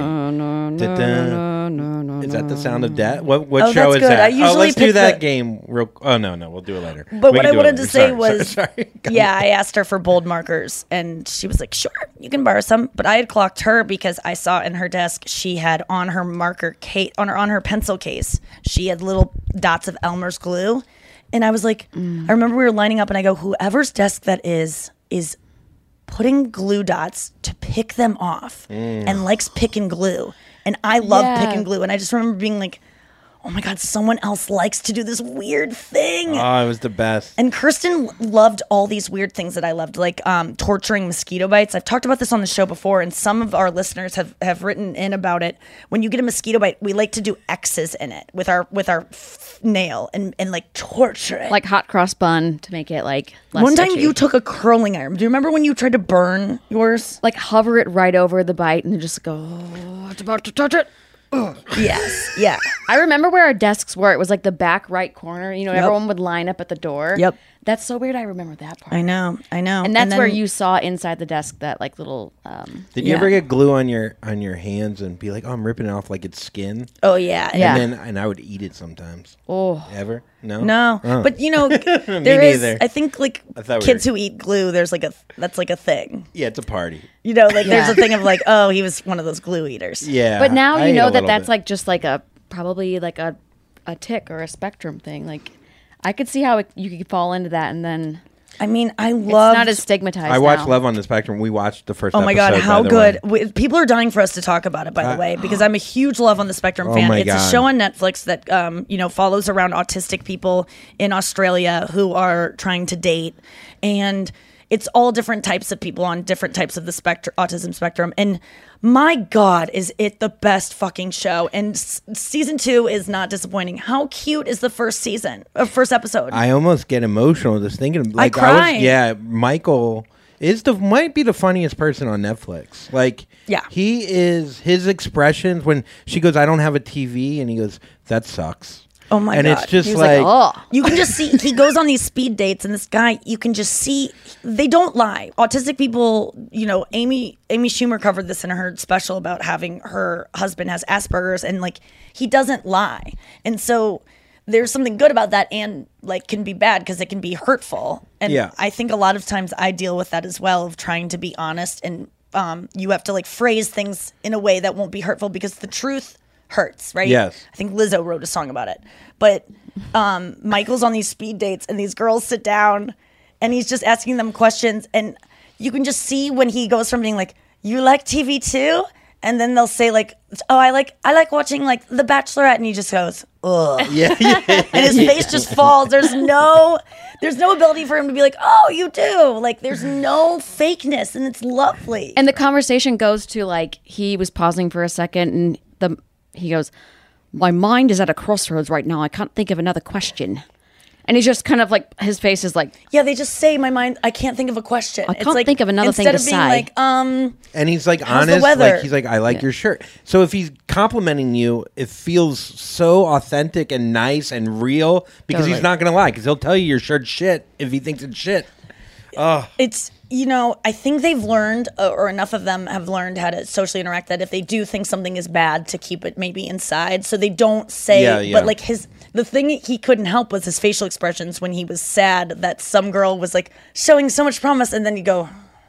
Da-da. Is that the sound of death? What what Oh, show that's is good. that? I oh, usually let's do pick that the- game real. Oh no, no, we'll do it later. But We what can I do it wanted to later. say Sorry, was, sorry, sorry. yeah, I asked her for bold markers, and she was like, "Sure, you can borrow some." But I had clocked her because I saw in her desk she had on her marker case, on her on her pencil case, she had little dots of Elmer's glue, and I was like, I remember we were lining up, and I go, "Whoever's desk that is is putting glue dots to pick them off, Mm. and likes picking glue." And I love Yeah. picking glue, and I just remember being like, "Oh my god, someone else likes to do this weird thing." Oh, it was the best. And Kirsten loved all these weird things that I loved, like um, torturing mosquito bites. I've talked about this on the show before, and some of our listeners have, have written in about it. When you get a mosquito bite, we like to do X's in it with our with our f- nail and, and like torture it. like hot cross bun to make it like less One time itchy. you took a curling iron. Do you remember when you tried to burn yours? like hover it right over the bite and then just go, oh, it's about to touch it. Yes, yeah. I remember where our desks were. It was like the back right corner. You know, Yep. everyone would line up at the door. Yep. That's so weird. I remember that part. I know, I know. And that's then- where you saw inside the desk that like little. Um, Did you ever get glue on your on your hands and be like, "Oh, I'm ripping it off like it's skin"? Oh yeah, And yeah. then and I would eat it sometimes. Oh, ever? No, No, Oh. but you know, Me there is. neither. I think like I thought we kids were- who eat glue. There's like a that's like a thing. Yeah, it's a party. You know, like Yeah. there's a thing of like, oh, he was one of those glue eaters. Yeah, but now I you ate know a that little that's bit. like just like a probably like a a tick or a spectrum thing. Like I could see how it, you could fall into that, and then I mean, I it's love. not as stigmatized. I watched now. Love on the Spectrum. We watched the first. Oh my god, episode, how by the good! way. We, people are dying for us to talk about it. By Uh, the way, because I'm a huge Love on the Spectrum Oh fan. my It's a God. show on Netflix that um, you know follows around autistic people in Australia who are trying to date, and it's all different types of people on different types of the spectrum, autism spectrum. And my God, is it the best fucking show? And s- season two is not disappointing. How cute is the first season, uh, first episode? I almost get emotional just thinking. Like, cry. was, yeah, Michael is the might be the funniest person on Netflix. Like, Yeah. he is. His expressions when she goes, "I don't have a T V," and he goes, "That sucks." Oh my and god! it's just He was like, oh. You can just see he goes on these speed dates, and this guy, you can just see they don't lie. Autistic people, you know, Amy Amy Schumer covered this in her special about having her husband has Asperger's, and like he doesn't lie, and so there's something good about that, and like can be bad because it can be hurtful. And Yeah. I think a lot of times I deal with that as well, of trying to be honest and um, you have to like phrase things in a way that won't be hurtful because the truth hurts, right? Yes. I think Lizzo wrote a song about it. But um, Michael's on these speed dates and these girls sit down and he's just asking them questions. And you can just see when he goes from being like, you like T V too? And then they'll say like, oh, I like I like watching like The Bachelorette. And he just goes, ugh. Yeah, yeah. And his face just falls. There's no, there's no ability for him to be like, oh, you do. Like there's no fakeness and it's lovely. And the conversation goes to like, he was pausing for a second and the he goes, my mind is at a crossroads right now. I can't think of another question. And he's just kind of like, his face is like, yeah, they just say my mind, I can't think of a question. I It's can't like, think of another thing instead to of being say. like, um, And he's like how's the honest, weather? like he's like, I like Yeah. your shirt. So if he's complimenting you, it feels so authentic and nice and real because Totally. he's not gonna lie because he'll tell you your shirt's shit if he thinks it's shit. Oh, it's, you know, I think they've learned, uh, or enough of them have learned how to socially interact that if they do think something is bad, to keep it maybe inside. So they don't say, Yeah, yeah. but like his, the thing he couldn't help was his facial expressions when he was sad that some girl was like showing so much promise. And then you go,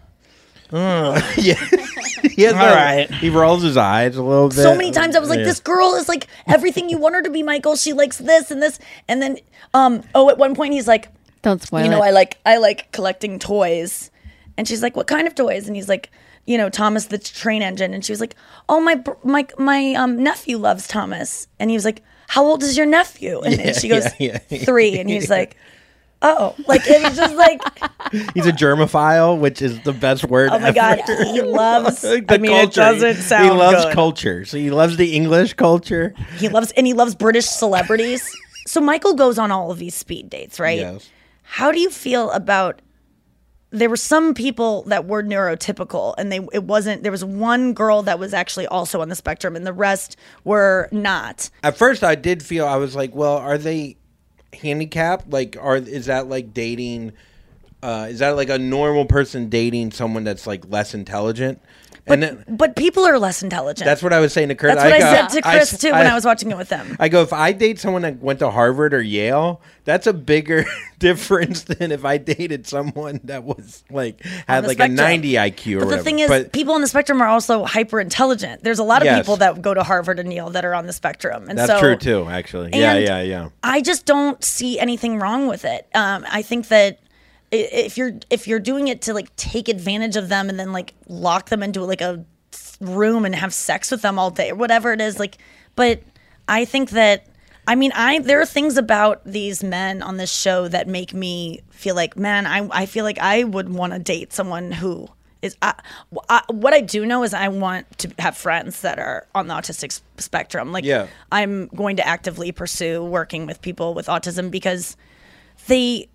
yeah. he has All that- right. He rolls his eyes a little bit. so many times I was like, Yeah. this girl is like everything you want her to be, Michael. She likes this and this. And then, um, oh, at one point he's like, don't spoil you know, it. I like I like collecting toys. And she's like, what kind of toys? And he's like, you know, Thomas the train engine. And she was like, oh, my br- my my um nephew loves Thomas. And he was like, how old is your nephew? And, Yeah, and she goes, yeah, yeah. three. And he's like, oh, like it was just like, He's a germophile, which is the best word. oh my ever. god, he loves. The I mean, culture. it doesn't sound He loves good. culture, so he loves the English culture. He loves and he loves British celebrities. So Michael goes on all of these speed dates, right? Yes. How do you feel about? There were some people that were neurotypical, and they it wasn't. There was one girl that was actually also on the spectrum, and the rest were not. At first, I did feel I was like, "Well, are they handicapped? Like, are is that like dating? Uh, is that like a normal person dating someone that's like less intelligent?" And then, But people are less intelligent. that's what I was saying to Chris. That's what I, go- said to Chris I- too when I was watching it with them. I go, if I date someone that went to Harvard or Yale, that's a bigger difference than if I dated someone that was like had the like spectrum. a ninety I Q or But whatever. the thing is, But people on the spectrum are also hyper intelligent. There's a lot of Yes. people that go to Harvard and Yale that are on the spectrum, and that's so true too. Actually, yeah, and yeah, yeah. I just don't see anything wrong with it. Um, I think that i- if you're if you're doing it to like take advantage of them and then like lock them into like a room and have sex with them all day or whatever it is, like, but I think that I mean I there are things about these men on this show that make me feel like, man, I I feel like I would want to date someone who is I, I, what I do know is I want to have friends that are on the autistic s- spectrum. Like, Yeah. I'm going to actively pursue working with people with autism because they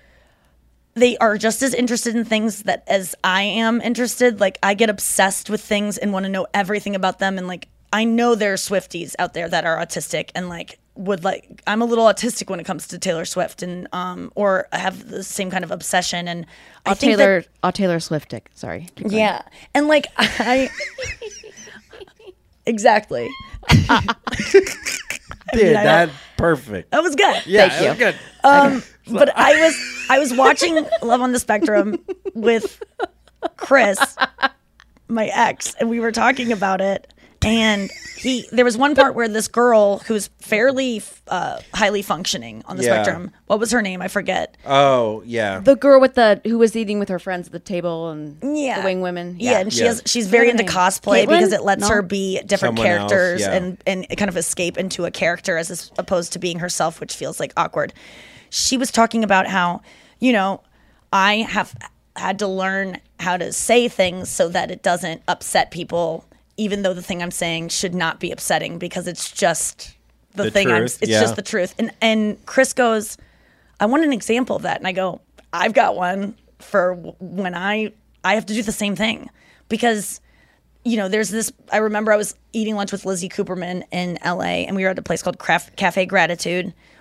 they are just as interested in things that as I am interested. Like, I get obsessed with things and want to know everything about them. And like, I know there are Swifties out there that are autistic and like would like, I'm a little autistic when it comes to Taylor Swift and, um, or have the same kind of obsession. And I Oh, think Taylor, that, oh, Taylor Swiftic. Sorry. Keep going. yeah. And like, I, exactly. Dude, I- that's perfect. That was good. Yeah, Thank it you. was good. Um, but I was I was watching Love on the Spectrum with Chris, my ex, and we were talking about it. And he, there was one part where this girl who's fairly uh, highly functioning on the Yeah. spectrum. What was her name? I forget. Oh yeah. The girl with the who was eating with her friends at the table and Yeah. the wing women. Yeah, and she Yeah. has she's very into What's her name? cosplay Caitlin? because it lets No? her be different Someone else, characters yeah. and and kind of escape into a character as opposed to being herself, which feels like awkward. She was talking about how, you know, I have had to learn how to say things so that it doesn't upset people, even though the thing I'm saying should not be upsetting because it's just the, The thing I'm truth, it's yeah. just the truth. And and Chris goes, I want an example of that. And I go, I've got one for w- when I I have to do the same thing because you know, there's this. I remember I was eating lunch with Lizzie Cooperman in L A, and we were at a place called Craf- Cafe Gratitude,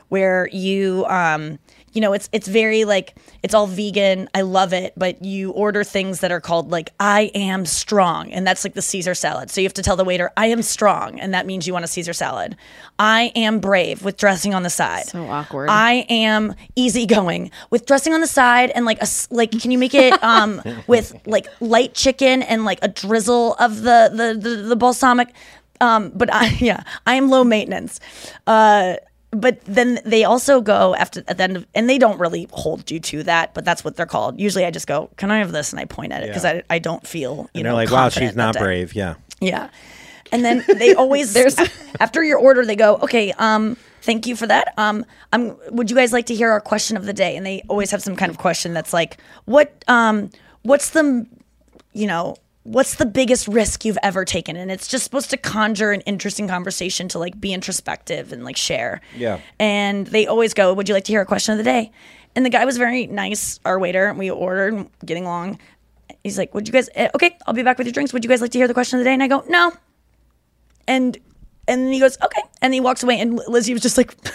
where you, um, you know, it's it's very like, it's all vegan. I love it. But you order things that are called like, I am strong. And that's like the Caesar salad. So you have to tell the waiter, I am strong. And that means you want a Caesar salad. I am brave with dressing on the side. So awkward. I am easygoing with dressing on the side and like a s- like. Can you make it um with like light chicken and like a drizzle of the the the, the balsamic? Um, but I yeah, I am low maintenance. Uh, but then they also go after at the end of, and they don't really hold you to that, but that's what they're called. Usually, I just go, "Can I have this?" and I point at it because Yeah. I I don't feel you And they're know like, wow, confident she's not that day. brave. Yeah. Yeah. And then they always there's after your order they go, okay, um, thank you for that. Um, I'm would you guys like to hear our question of the day? And they always have some kind of question that's like, what um what's the you know, what's the biggest risk you've ever taken? And it's just supposed to conjure an interesting conversation to like be introspective and like share. Yeah. And they always go, would you like to hear a question of the day? And the guy was very nice, our waiter, and we ordered, getting along. He's like, would you guys, eh, okay, I'll be back with your drinks. Would you guys like to hear the question of the day? And I go, no. And and he goes, okay. And he walks away, and Lizzie was just like,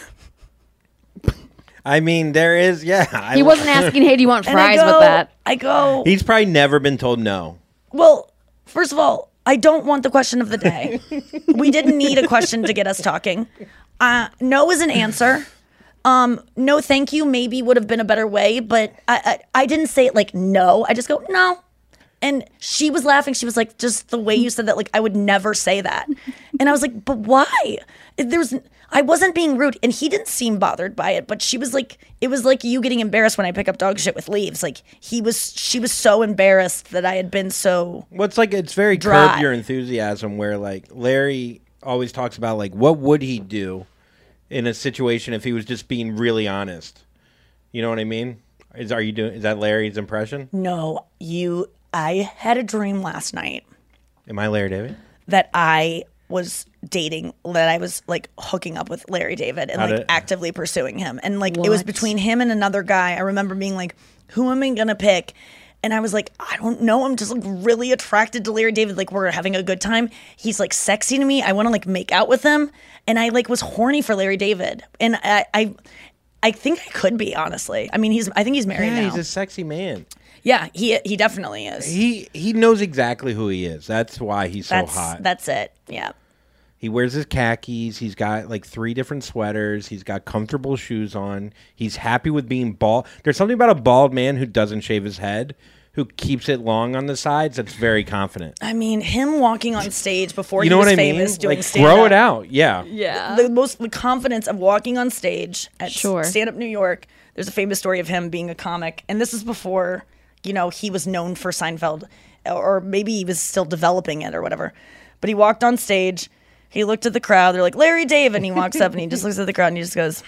I mean, there is, yeah. I- He wasn't asking, hey, do you want and I fries go, with that? I go, He's probably never been told no. well, first of all, I don't want the question of the day. We didn't need a question to get us talking. Uh, no is an answer. Um, no, thank you. Maybe would have been a better way, but I, I I didn't say it like no. I just go no. And she was laughing. She was like, just the way you said that, like I would never say that. And I was like, but why? There's I wasn't being rude, and he didn't seem bothered by it. But she was like, it was like you getting embarrassed when I pick up dog shit with leaves. Like he was, she was so embarrassed that I had been so. Well, it's like it's very dry. Curb Your Enthusiasm, where like Larry always talks about like what would he do in a situation if he was just being really honest. You know what I mean? Is are you doing? Is that Larry's impression? No, you. I had a dream last night Am I Larry David? that I was dating, that I was like hooking up with Larry David and How like did- actively pursuing him. And like it was What? between him and another guy. I remember being like, who am I gonna pick? And I was like, I don't know. I'm just like really attracted to Larry David. Like we're having a good time. He's like sexy to me. I want to like make out with him. And I like was horny for Larry David. And I, I, I think I could be, honestly. I mean, he's. I think he's married Yeah, now. he's a sexy man. yeah, he he definitely is. He he knows exactly who he is. That's why he's so that's hot. that's it. Yeah. He wears his khakis. He's got like three different sweaters. He's got comfortable shoes on. He's happy with being bald. There's something about a bald man who doesn't shave his head, who keeps it long on the sides. That's very confident. I mean, him walking on stage before You he know was what I mean? famous doing Like stand-up. grow it out. Yeah. Yeah. The most the confidence of walking on stage at Sure. Stand Up New York. There's a famous story of him being a comic, and this is before, you know, he was known for Seinfeld, or maybe he was still developing it or whatever. But he walked on stage. He looked at the crowd. They're like, Larry David. And he walks up and he just looks at the crowd and he just goes,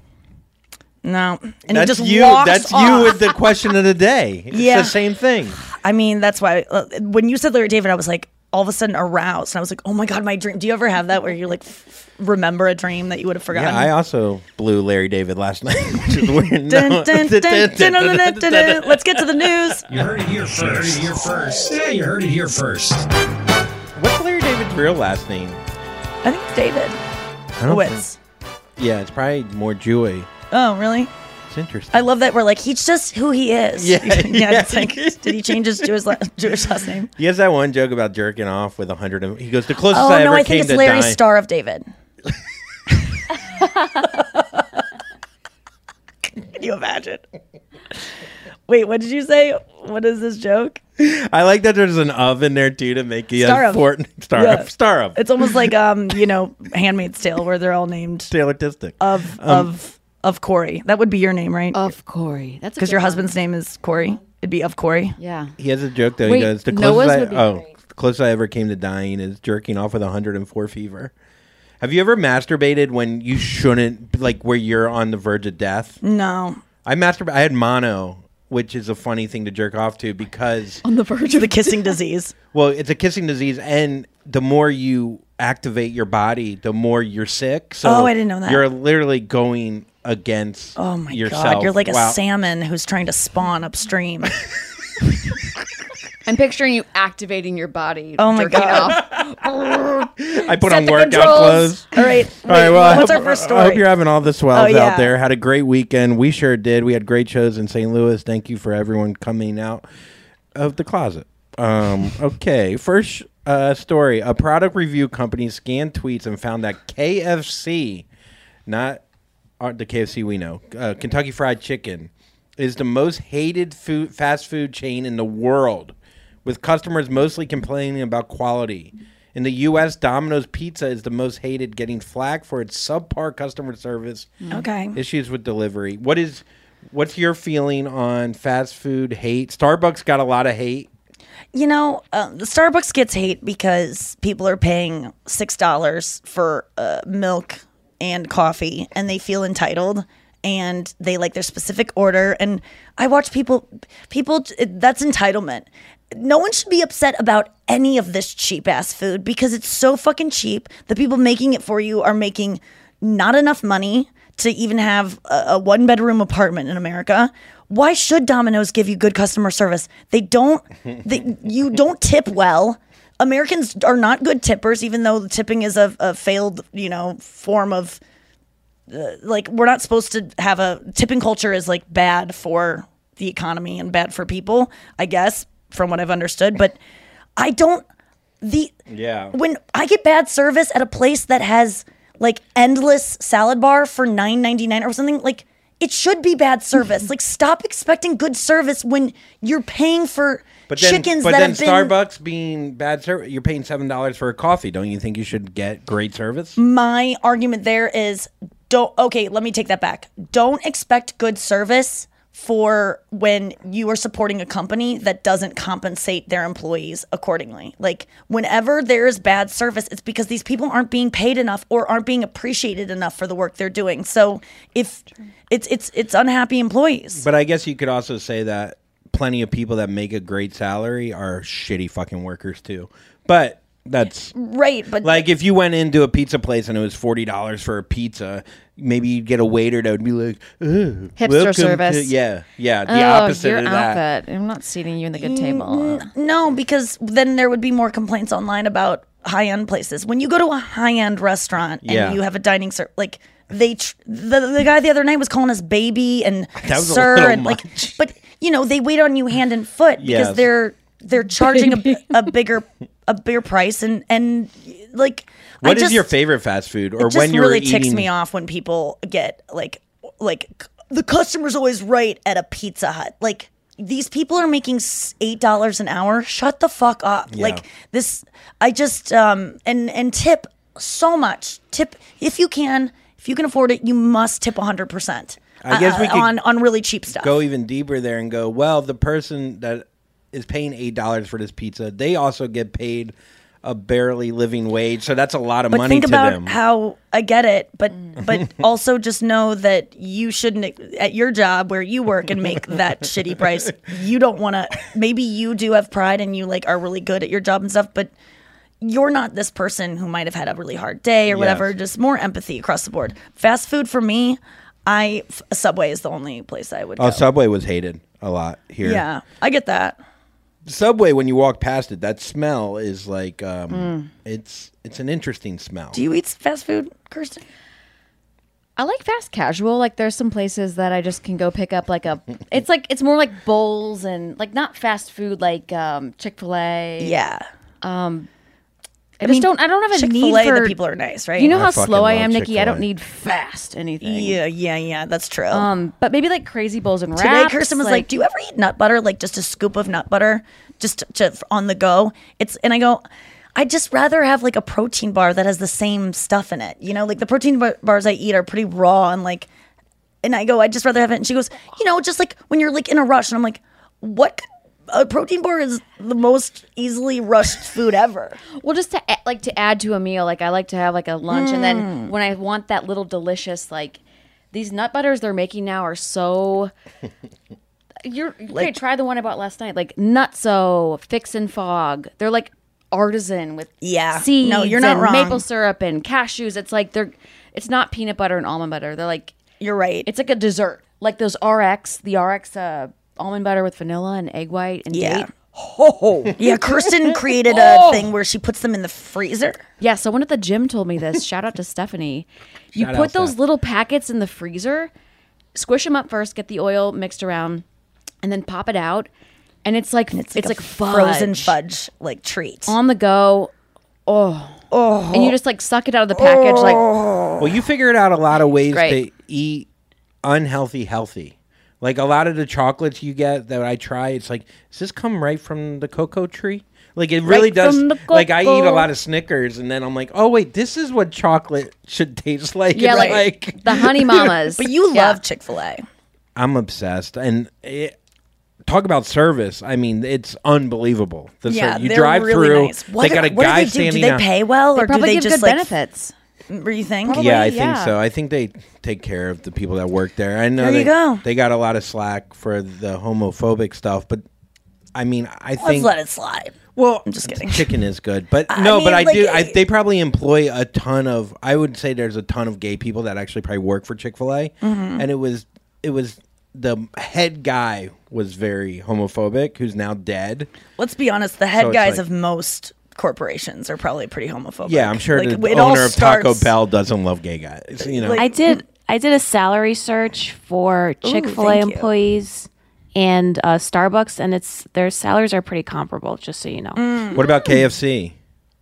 no. And That's he just you. walks That's off. you with the question of the day. It's Yeah. the same thing. I mean, that's why uh, when you said Larry David, I was like all of a sudden aroused. And I was like, oh my God, my dream. Do you ever have that where you like f- remember a dream that you would have forgotten? Yeah, I also blew Larry David last night, which is weird. Dun, No. dun, dun, dun, dun, dun, dun, dun, dun. Let's get to the news. You heard it here first. You heard it here first. Yeah, you heard it here first. What's Larry David's real last name? I think it's David. I don't Lewis. Yeah, it's probably more Jewy. Oh, really? It's interesting. I love that we're like, he's just who he is. Yeah, yeah. It's like, did he change his Jewish, la- Jewish last name? He has that one joke about jerking off with a hundred. Of, he goes, the closest Oh, I no, ever I came think it's to Larry dying. Star of David. Can you imagine? Wait, what did you say? What is this joke? I like that there's an of in there too to make you Star a of. Fort, star Yeah. of star of It's almost like, um, you know, Handmaid's Tale, where they're all named Taylor Tistic of Um, of of Corey. That would be your name, right? Of Corey. That's a because good your one. husband's name is Corey. It'd be of Corey. Yeah. He has a joke though. Wait, he goes, the Noah's closest I, would be oh, great. the closest I ever came to dying is jerking off with one hundred four fever. Have you ever masturbated when you shouldn't, like where you're on the verge of death? No. I masturbate. I had mono, which is a funny thing to jerk off to because On the verge of the kissing disease. well, it's a kissing disease, and the more you activate your body, the more you're sick. So Oh, I didn't know that. You're literally going against Oh my yourself. God. You're like a Wow. salmon who's trying to spawn upstream. I'm picturing you activating your body. Oh my jerking God. off. I put Set on the workout controls. clothes. All right. All right. Wait, Well, I what's hope, our first I story? hope you're having all the swells Oh, yeah. out there. Had a great weekend. We sure did. We had great shows in Saint Louis. Thank you for everyone coming out of the closet. Um, okay. First uh, story. A product review company scanned tweets and found that K F C, not uh, the K F C we know, uh, Kentucky Fried Chicken, is the most hated food fast food chain in the world, with customers mostly complaining about quality. In the U S, Domino's Pizza is the most hated, getting flack for its subpar customer service, Okay. issues with delivery. What is, what's your feeling on fast food hate? Starbucks got a lot of hate. You know, uh, the Starbucks gets hate because people are paying six dollars for uh, milk and coffee, and they feel entitled, and they like their specific order. And I watch people, people. That's entitlement. No one should be upset about any of this cheap ass food because it's so fucking cheap. The people making it for you are making not enough money to even have a, a one bedroom apartment in America. Why should Domino's give you good customer service? They don't. They, you don't tip well. Americans are not good tippers, even though tipping is a, a failed, you know, form of uh, like we're not supposed to have a tipping culture is like bad for the economy and bad for people, I guess, from what I've understood. But I don't the Yeah. when I get bad service at a place that has like endless salad bar for nine ninety-nine or something, like it should be bad service. Like stop expecting good service when you're paying for But then, chickens but that then have been Starbucks being bad service, you're paying seven dollars for a coffee. Don't you think you should get great service? My argument there is don't okay, let me take that back. Don't expect good service for when you are supporting a company that doesn't compensate their employees accordingly. Like whenever there is bad service, it's because these people aren't being paid enough or aren't being appreciated enough for the work they're doing. So if it's it's it's unhappy employees. But I guess you could also say that plenty of people that make a great salary are shitty fucking workers too. But that's right. But like if you went into a pizza place and it was forty dollars for a pizza, maybe you'd get a waiter that would be like, "Ugh, Hipster welcome service. to-" Yeah, yeah, the oh, opposite your of that. outfit. I'm not seating you in the good table. N- No, because then there would be more complaints online about high-end places. When you go to a high-end restaurant and Yeah. you have a dining ser- like they tr- the the guy the other night was calling us baby and That was a sir little and like much. but you know they wait on you hand and foot because Yes. they're they're charging a, a bigger a bigger price and and like I What is just, your favorite fast food, or it just when you're really eating? ticks me off when people get like like the customer's always right at a Pizza Hut. Like these people are making s- eight dollars an hour. Shut the fuck up. Yeah. Like this, I just um and and tip so much. Tip if you can, if you can afford it, you must tip a hundred percent. I guess we could on on really cheap stuff. Go even deeper there and go, well, the person that is paying eight dollars for this pizza, they also get paid a barely living wage, so that's a lot of But money think to about them. how I get it, but but also just know that you shouldn't at your job where you work and make that shitty price. You don't want to. Maybe you do have pride and you like are really good at your job and stuff, but you're not this person who might have had a really hard day or whatever. Yes. Just more empathy across the board. Fast food for me, I Subway is the only place I would Oh, go. Subway was hated a lot here. Yeah, I get that. Subway, when you walk past it, that smell is like um, Mm. it's it's an interesting smell. Do you eat fast food, Kirsten? I like fast casual. Like there's some places that I just can go pick up like a. It's like it's more like bowls and like not fast food like um, Chick-fil-A. Yeah. Um, I, I just mean, don't. I don't have a need Chick-fil-A, for. the people are nice, right? You know I how fucking slow I love am, Nikki. I don't Chick-fil-A. need fast anything. Yeah, yeah, yeah. That's true. Um, but maybe like crazy bowls and wraps. Today, Kirsten was like, "Do you ever eat nut butter? Like just a scoop of nut butter, just to, to, on the go?" It's and I go, I'd just rather have like a protein bar that has the same stuff in it. You know, like the protein bar- bars I eat are pretty raw and like. And I go, I'd just rather have it. And she goes, you know, just like when you're like in a rush. And I'm like, what? A protein bar is the most easily rushed food ever. Well, just to a- like to add to a meal, like I like to have like a lunch, and Mm. then when I want that little delicious, like these nut butters they're making now are so. You're okay. Like- Try the one I bought last night, like Nutso, Fix and Fog. They're like artisan with Yeah. seeds No, you're not and wrong. maple syrup and cashews. It's like they're. It's not peanut butter and almond butter. They're like. You're right. It's like a dessert, like those R X, the R X uh, almond butter with vanilla and egg white and Yeah. date. Oh, yeah. Kirsten created a Oh. thing where she puts them in the freezer. Yeah, someone at the gym told me this. Shout out to Stephanie. You Shout put out, those Steph. little packets in the freezer, squish them up first, get the oil mixed around, and then pop it out. And it's like it's like, a fudge. frozen fudge like treat on the go. Oh, oh, and you just like suck it out of the package. Like, Well, you figured out a lot of ways Great. to eat unhealthy healthy. Like a lot of the chocolates you get that I try, it's like, does this come right from the cocoa tree? Like it really Right does. from the Like I eat a cocoa. lot of Snickers, and then I'm like, oh wait, this is what chocolate should taste like. yeah, It's like, the honey mamas. But you Yeah. love Chick-fil-A. I'm obsessed, and it, talk about service. I mean, it's unbelievable. The ser- Yeah, you they're drive really through. nice. What they got a do- what do guy they do? standing. Do they out- pay well, They or do probably they give just good like benefits. What do you think? yeah, I think yeah. so. I think they take care of the people that work there. I know There you they, go. they got a lot of slack for the homophobic stuff, but I mean, I Let's think let it slide. well, I'm just kidding. chicken is good, but I no, mean, but I like, do. I, it- they probably employ a ton of. I would say there's a ton of gay people that actually probably work for Chick-fil-A, Mhm. and it was it was the head guy was very homophobic, who's now dead. Let's be honest. The head So it's guys like- of most corporations are probably pretty homophobic. Yeah, I'm sure Like, the it all owner of Taco starts- Bell doesn't love gay guys. You know, I did. I did a salary search for Ooh, Chick Fil A thank you. employees and uh, Starbucks, and it's their salaries are pretty comparable. Just so you know. Mm. What about K F C?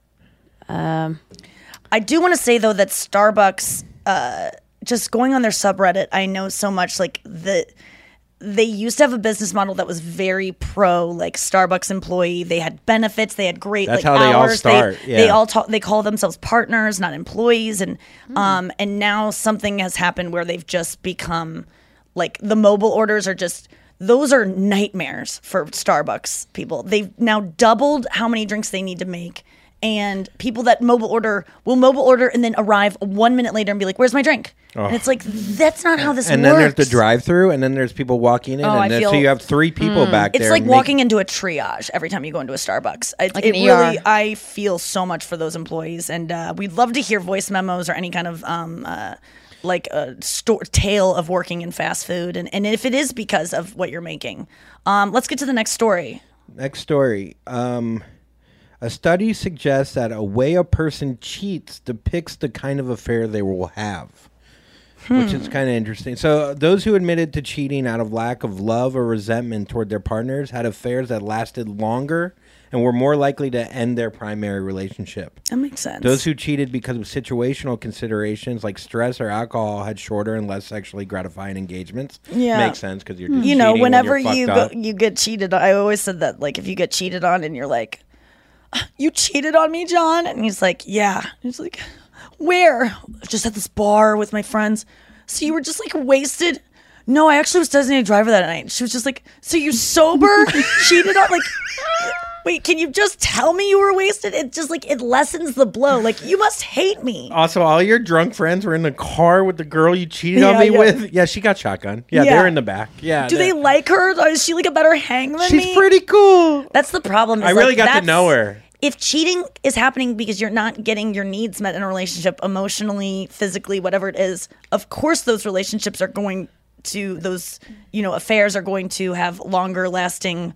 Um, I do want to say though that Starbucks, uh, just going on their subreddit, I know so much like the. They used to have a business model that was very pro, like Starbucks employee. They had benefits. They had great That's like how they all hours. start, They, yeah. they all talk. They call themselves partners, not employees. And um, and now something has happened where they've just become like the mobile orders are just those are nightmares for Starbucks people. They've now doubled how many drinks they need to make. And people that mobile order will mobile order and then arrive one minute later and be like, "Where's my drink?" Oh. And it's like that's not how this and works. then there's the drive-through, and then there's people walking in, Oh, I and then, so feel- you have three people back It's there. like make- walking into a triage every time you go into a Starbucks. It, Like it an E R. really, I feel so much for those employees, and uh, we'd love to hear voice memos or any kind of um, uh, like a sto- tale of working in fast food, and, and if it is because of what you're making. Um, let's get to the next story. Next story. Um, a study suggests that a way a person cheats depicts the kind of affair they will have, which is Hmm. kind of interesting. So, those who admitted to cheating out of lack of love or resentment toward their partners had affairs that lasted longer and were more likely to end their primary relationship. That makes sense. Those who cheated because of situational considerations like stress or alcohol had shorter and less sexually gratifying engagements. Yeah. Makes sense because you're just you know, cheating when whenever you're you fucked go, up. you get cheated on, I always said that, like, if you get cheated on and you're like, "You cheated on me, John," and he's like, "Yeah," and he's like, "Where?" "Just at this bar with my friends." "So you were just like wasted?" "No, I actually was designated driver that night." She was just like, "So you sober cheated on?" Like, wait, can you just tell me you were wasted? It just like it lessens the blow. Like, you must hate me. Also, all your drunk friends were in the car with the girl you cheated Yeah, on me yeah. with. Yeah, she got shotgun. Yeah, Yeah. they're in the back. Yeah. Do they like her? Is she like a better hang than She's me? pretty cool. That's the problem. is, I really like, got to that's- know her. If cheating is happening because you're not getting your needs met in a relationship, emotionally, physically, whatever it is, of course those relationships are going to those, you know, affairs are going to have longer lasting.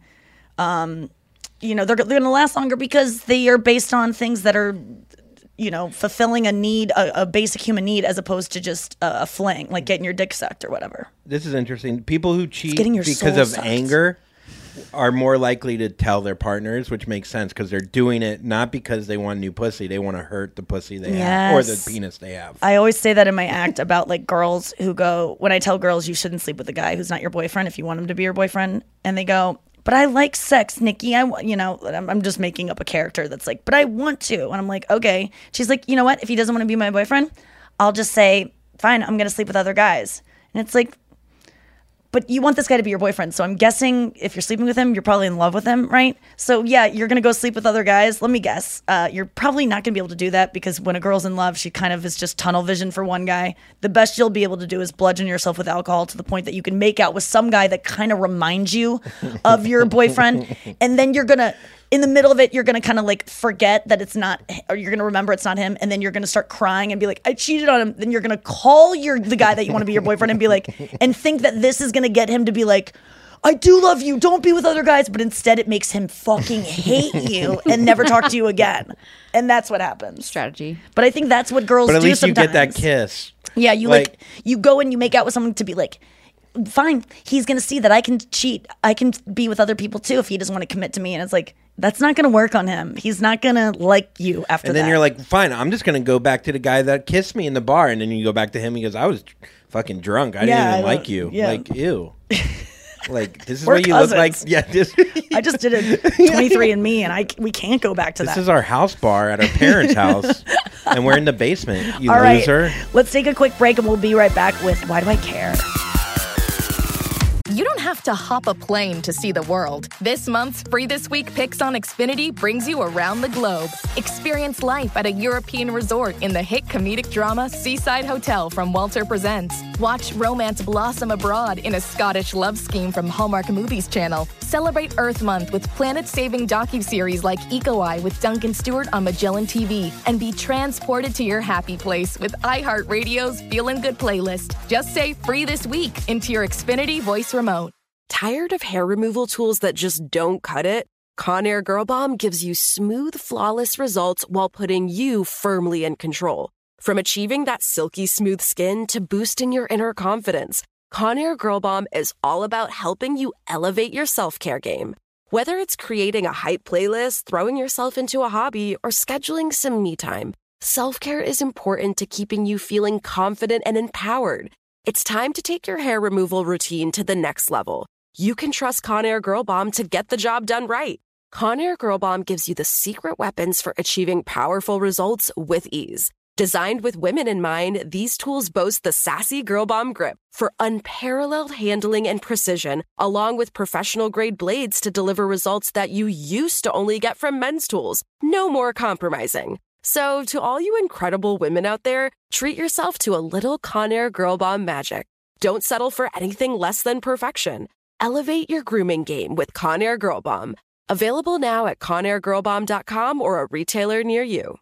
Um, you know, they're they're going to last longer because they are based on things that are, you know, fulfilling a need, a, a basic human need, as opposed to just a, a fling, like getting your dick sucked or whatever. This is interesting. People who cheat getting your because soul of sucked. anger are more likely to tell their partners, which makes sense because they're doing it not because they want new pussy. They want to hurt the pussy they have or the Yes. penis they have. I always say that in my act about like girls who go, when I tell girls you shouldn't sleep with a guy who's not your boyfriend if you want him to be your boyfriend, and they go, "But I like sex, Nikki. I want," you know, I'm, I'm just making up a character that's like, "But I want to," and I'm like, "Okay." She's like, "You know what? If he doesn't want to be my boyfriend, I'll just say, fine, I'm gonna sleep with other guys." And it's like, but you want this guy to be your boyfriend. So I'm guessing if you're sleeping with him, you're probably in love with him, right? So yeah, you're going to go sleep with other guys. Let me guess. Uh, you're probably not going to be able to do that because when a girl's in love, she kind of is just tunnel vision for one guy. The best you'll be able to do is bludgeon yourself with alcohol to the point that you can make out with some guy that kind of reminds you of your boyfriend. And then you're going to, in the middle of it, you're going to kind of like forget that it's not, or you're going to remember it's not him. And then you're going to start crying and be like, "I cheated on him." Then you're going to call your, the guy that you want to be your boyfriend and be like, and think that this is going to get him to be like, I do love you. Don't be with other guys. But instead it makes him fucking hate you and never talk to you again. And that's what happens. Strategy. But I think that's what girls do But at least sometimes. you get that kiss. Yeah, you like, like you go and you make out with someone to be like, fine, he's going to see that I can cheat. I can be with other people too if he doesn't want to commit to me. And it's like, that's not going to work on him. He's not going to like you after that. And then that. you're like, fine, I'm just going to go back to the guy that kissed me in the bar. And then you go back to him. He goes, I was fucking drunk. I Yeah, didn't I even like don't- you. yeah. Like, ew. Like, this is We're what you look like. cousins. Yeah, this, I just did a twenty-three and me, and I we can't go back to this that. is our house bar at our parents' house. And we're in the basement, you All right, loser. let's take a quick break, and we'll be right back with Why Do I Care? You don't have to hop a plane to see the world. This month's Free This Week Picks on Xfinity brings you around the globe. Experience life at a European resort in the hit comedic drama Seaside Hotel from Walter Presents. Watch romance blossom abroad in a Scottish love scheme from Hallmark Movies Channel. Celebrate Earth Month with planet-saving docuseries like Eco Eye with Duncan Stewart on Magellan T V. And be transported to your happy place with iHeartRadio's Feelin' Good playlist. Just say Free This Week into your Xfinity voice remote. Tired of hair removal tools that just don't cut it? Conair Girl Bomb gives you smooth, flawless results while putting you firmly in control. From achieving that silky smooth skin to boosting your inner confidence, Conair Girl Bomb is all about helping you elevate your self-care game. Whether it's creating a hype playlist, throwing yourself into a hobby, or scheduling some me time, self-care is important to keeping you feeling confident and empowered. It's time to take your hair removal routine to the next level. You can trust Conair Girl Bomb to get the job done right. Conair Girl Bomb gives you the secret weapons for achieving powerful results with ease. Designed with women in mind, these tools boast the sassy Girl Bomb grip for unparalleled handling and precision, along with professional-grade blades to deliver results that you used to only get from men's tools. No more compromising. So, to all you incredible women out there, treat yourself to a little Conair Girl Bomb magic. Don't settle for anything less than perfection. Elevate your grooming game with Conair Girl Bomb. Available now at conair girl bomb dot com or a retailer near you.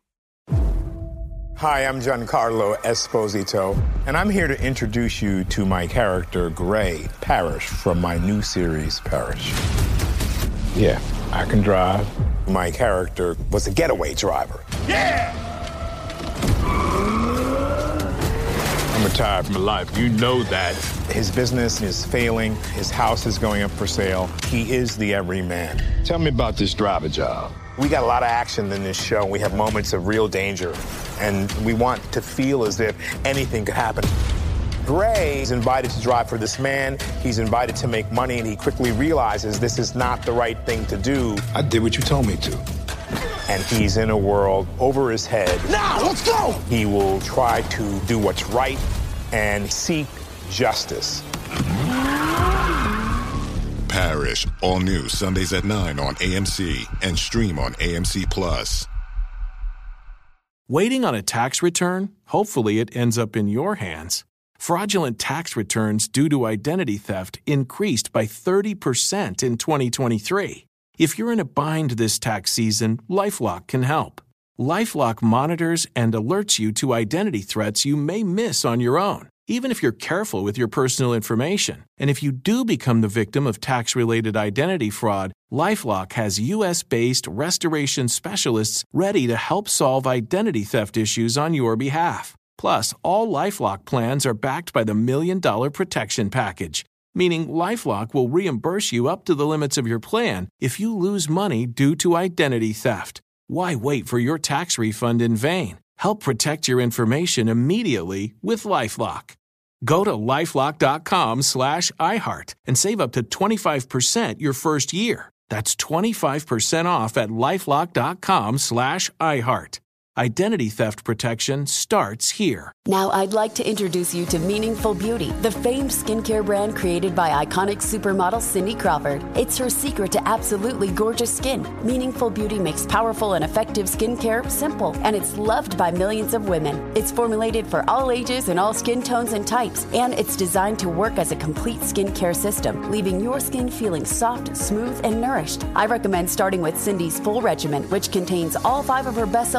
Hi, I'm Giancarlo Esposito, and I'm here to introduce you to my character, Gray Parrish, from my new series, Parrish. Yeah, I can drive. My character was a getaway driver. Yeah! I'm retired from life. You know that. His business is failing. His house is going up for sale. He is the everyman. Tell me about this driver job. We got a lot of action in this show. We have moments of real danger, and we want to feel as if anything could happen. Gray is invited to drive for this man. He's invited to make money, and he quickly realizes this is not the right thing to do. I did what you told me to. And he's in a world over his head. Now, let's go! He will try to do what's right and seek justice. Parrish, all new Sundays at nine on A M C and stream on A M C Plus. Waiting on a tax return? Hopefully it ends up in your hands. Fraudulent tax returns due to identity theft increased by thirty percent in twenty twenty-three. If you're in a bind this tax season, LifeLock can help. LifeLock monitors and alerts you to identity threats you may miss on your own, even if you're careful with your personal information. And if you do become the victim of tax-related identity fraud, LifeLock has U S-based restoration specialists ready to help solve identity theft issues on your behalf. Plus, all LifeLock plans are backed by the Million Dollar Protection Package, meaning LifeLock will reimburse you up to the limits of your plan if you lose money due to identity theft. Why wait for your tax refund in vain? Help protect your information immediately with LifeLock. Go to LifeLock.com slash iHeart and save up to twenty-five percent your first year. That's twenty-five percent off at LifeLock.com slash iHeart. Identity theft protection starts here. Now I'd like to introduce you to Meaningful Beauty, the famed skincare brand created by iconic supermodel Cindy Crawford. It's her secret to absolutely gorgeous skin. Meaningful Beauty makes powerful and effective skincare simple, and it's loved by millions of women. It's formulated for all ages and all skin tones and types, and it's designed to work as a complete skincare system, leaving your skin feeling soft, smooth, and nourished. I recommend starting with Cindy's full regimen, which contains all five of her best-selling products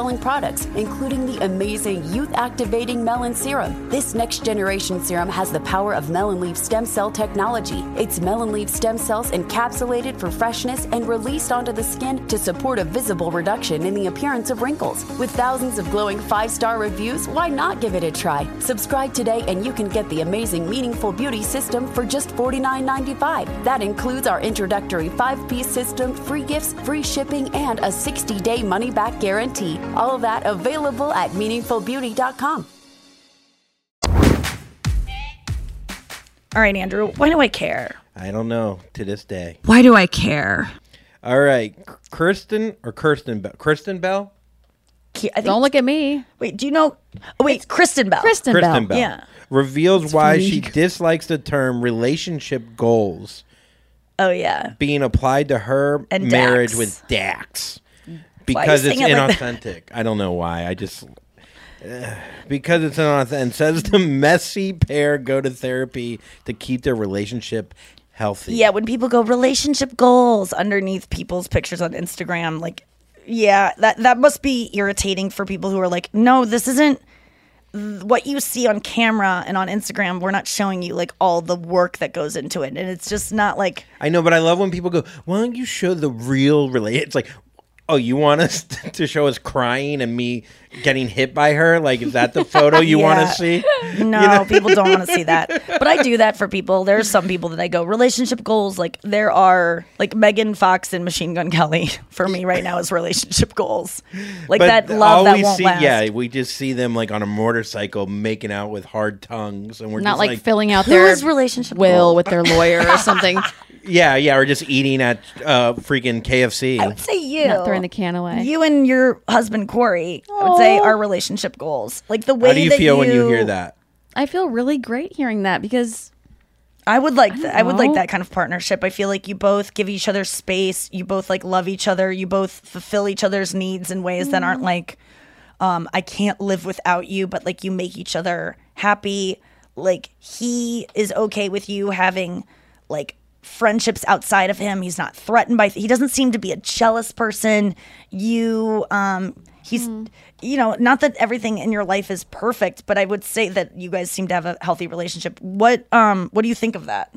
products, including the amazing youth-activating Melon Serum. This next-generation serum has the power of Melon Leaf stem cell technology. It's Melon Leaf stem cells encapsulated for freshness and released onto the skin to support a visible reduction in the appearance of wrinkles. With thousands of glowing five-star reviews, why not give it a try? Subscribe today and you can get the amazing Meaningful Beauty system for just forty-nine ninety-five. That includes our introductory five-piece system, free gifts, free shipping, and a sixty-day money-back guarantee. All of that available at meaningful beauty dot com. All right, Andrew, why do I care? I don't know to this day. Why do I care? All right, Kirsten or Kirsten Bell? Kristen Bell? I think, Don't look at me. Wait, do you know? Oh, wait, Kristen Bell. Kristen, Kristen Bell. Bell. Yeah. Reveals why funny. she dislikes the term relationship goals Oh, yeah. being applied to her And marriage Dax. with Dax. Why are you Because it's saying it like inauthentic. I don't know why. I just... uh, because it's inauthentic. And says the messy pair go to therapy to keep their relationship healthy. Yeah, when people go relationship goals underneath people's pictures on Instagram, like, yeah, that that must be irritating for people who are like, no, this isn't what you see on camera and on Instagram. We're not showing you like all the work that goes into it, and it's just not like. I know, but I love when people go, why don't you show the real relate? It's like, oh, you want us to show us crying and me getting hit by her? Like, is that the photo you want Yeah. to see? No, You know? people don't want to see that. But I do that for people. There's some people that I go, relationship goals. Like, there are, like, Megan Fox and Machine Gun Kelly for me right now is relationship goals. Like, But that love all that we won't see, last. yeah, we just see them like on a motorcycle making out with hard tongues, and we're Not just like, like, filling out Who their is relationship will goals? with their lawyer or something. yeah, yeah, or just eating at uh, freaking K F C. I would say you. Not throwing the can away. You and your husband, Corey, I would say are relationship goals. Like, the way How do you that feel when you hear that? I feel really great hearing that because I would like that. I would like know. that kind of partnership. I feel like you both give each other space. You both like love each other. You both fulfill each other's needs in ways that aren't like, um, I can't live without you, but like you make each other happy. Like, he is okay with you having like friendships outside of him. He's not threatened by, he doesn't seem to be a jealous person. You, um, he's, you know, not that everything in your life is perfect, but I would say that you guys seem to have a healthy relationship. What, um, what do you think of that?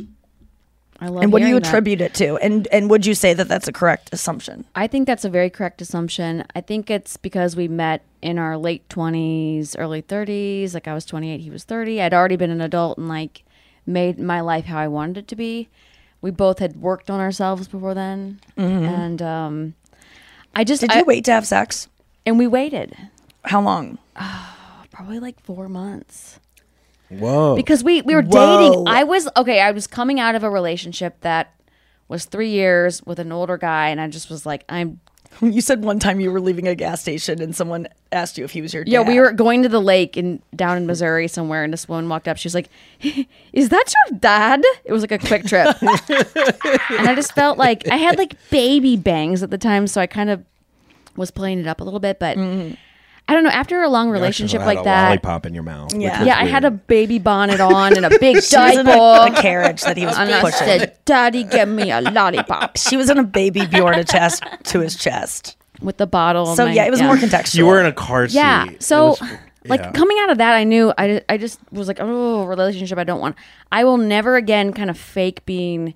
I love And what do you hearing that. attribute it to? And and would you say that that's a correct assumption? I think that's a very correct assumption. I think it's because we met in our late twenties, early thirties. Like, I was twenty-eight, he was thirty. I'd already been an adult and like made my life how I wanted it to be. We both had worked on ourselves before then. Mhm. And um, I just... Did I- you wait to have sex? And we waited. How long? Oh, probably like four months. Whoa. Because we, we were Whoa. dating. I was, okay, I was coming out of a relationship that was three years with an older guy, and I just was like, I'm... You said one time you were leaving a gas station and someone asked you if he was your dad. Yeah, we were going to the lake in down in Missouri somewhere, and this woman walked up. She was like, "Is that your dad?" It was like a quick trip. And I just felt like I had like baby bangs at the time, so I kind of was playing it up a little bit, but... I don't know. After a long You actually relationship had like a that, lollipop in your mouth. which Yeah. was yeah, I weird. had a baby bonnet on and a big She was in diaper. a, a carriage that he was And I pushing. said, "Daddy, give me a lollipop." She was in a baby Bjorn attached to his chest. With the bottle. So, and yeah, I- it was more contextual. You were in a car seat. Yeah. It So, was- like, yeah. coming out of that, I knew I, I just was like, oh, relationship, I don't want. I will never again kind of fake being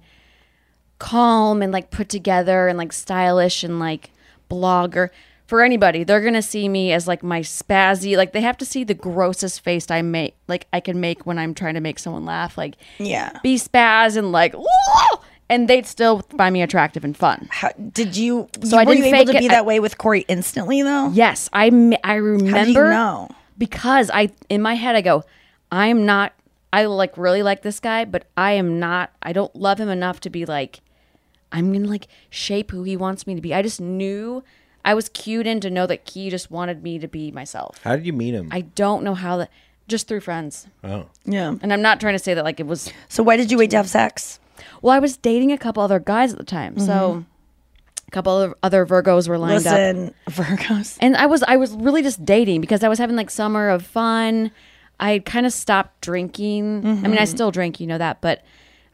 calm and like put together and like stylish and like blogger. For anybody, they're gonna see me as like my spazzy. Like, they have to see the grossest face I make, like I can make when I'm trying to make someone laugh. Like, Yeah. be spaz and like, "Whoa!" and they'd still find me attractive and fun. How, did you? So I were didn't you able fake to it. be I- that way with Corey instantly though? Yes, I m- I remember. How do you know? Because I in my head I go, I am not. I like really like this guy, but I am not. I don't love him enough to be like, I'm gonna like shape who he wants me to be. I just knew. I was cued in to know that he just wanted me to be myself. How did you meet him? I don't know how that. Just through friends. Oh. Yeah. And I'm not trying to say that like it was. So why did you wait to have sex? Well, I was dating a couple other guys at the time, so a couple of other Virgos were lined up. Listen, Virgos. And I was I was really just dating because I was having like summer of fun. I kind of stopped drinking. I mean, I still drink, you know that, but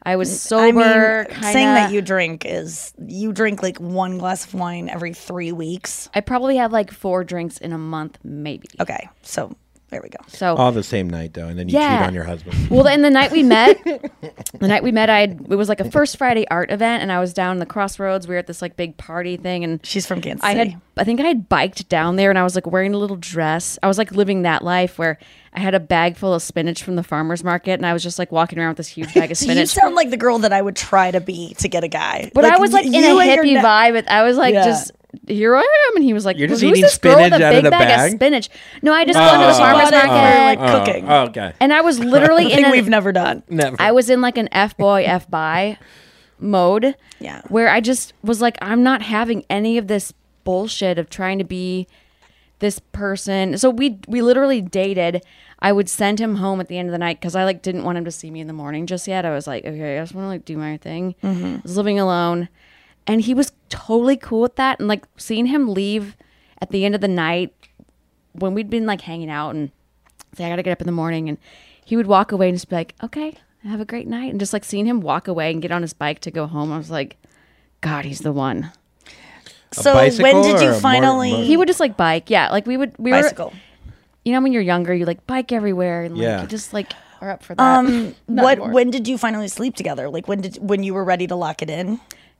I was I sober. mean, kinda. saying that you drink is you drink like one glass of wine every three weeks. I probably have like four drinks in a month, maybe. Okay, so there we go. So All the same night though, and then you Yeah. cheat on your husband. Well, and the night we met, the night we met, I had, it was like a First Friday art event, and I was down in the Crossroads. We were at this like big party thing, and she's from Kansas I City. had, I think I had biked down there, and I was like wearing a little dress. I was like living that life where I had a bag full of spinach from the farmer's market, and I was just like walking around with this huge bag of So spinach. you sound like the girl that I would try to be to get a guy. But I was like y- in you a and your hippie ne- vibe. But I was like, Yeah. just here I am, and he was like, You're just "Who's eating this girl with spinach a out big of the bag, bag? of spinach?" No, I just Oh. go into the She farmer's bought it for, market, like, cooking. Oh, okay. and I was literally in thing a, we've never done. Never. I was in like an F boy, F bi mode. Yeah. Where I just was like, I'm not having any of this bullshit of trying to be this person. So we we literally dated. I would send him home at the end of the night because I like didn't want him to see me in the morning just yet. I was like, okay, I just want to like do my thing. Mhm. I was living alone. And he was totally cool with that. And like seeing him leave at the end of the night when we'd been like hanging out and say, I got to get up in the morning. And he would walk away and just be like, okay, have a great night. And just like seeing him walk away and get on his bike to go home, I was like, God, he's the one. So when did you finally? He would just like bike. Yeah. Like we would, we Bicycle. were, you know, when you're younger, you like bike everywhere and like Yeah. you just like are up for that. Um, Not what? anymore. When did you finally sleep together? Like when did when you were ready to lock it in?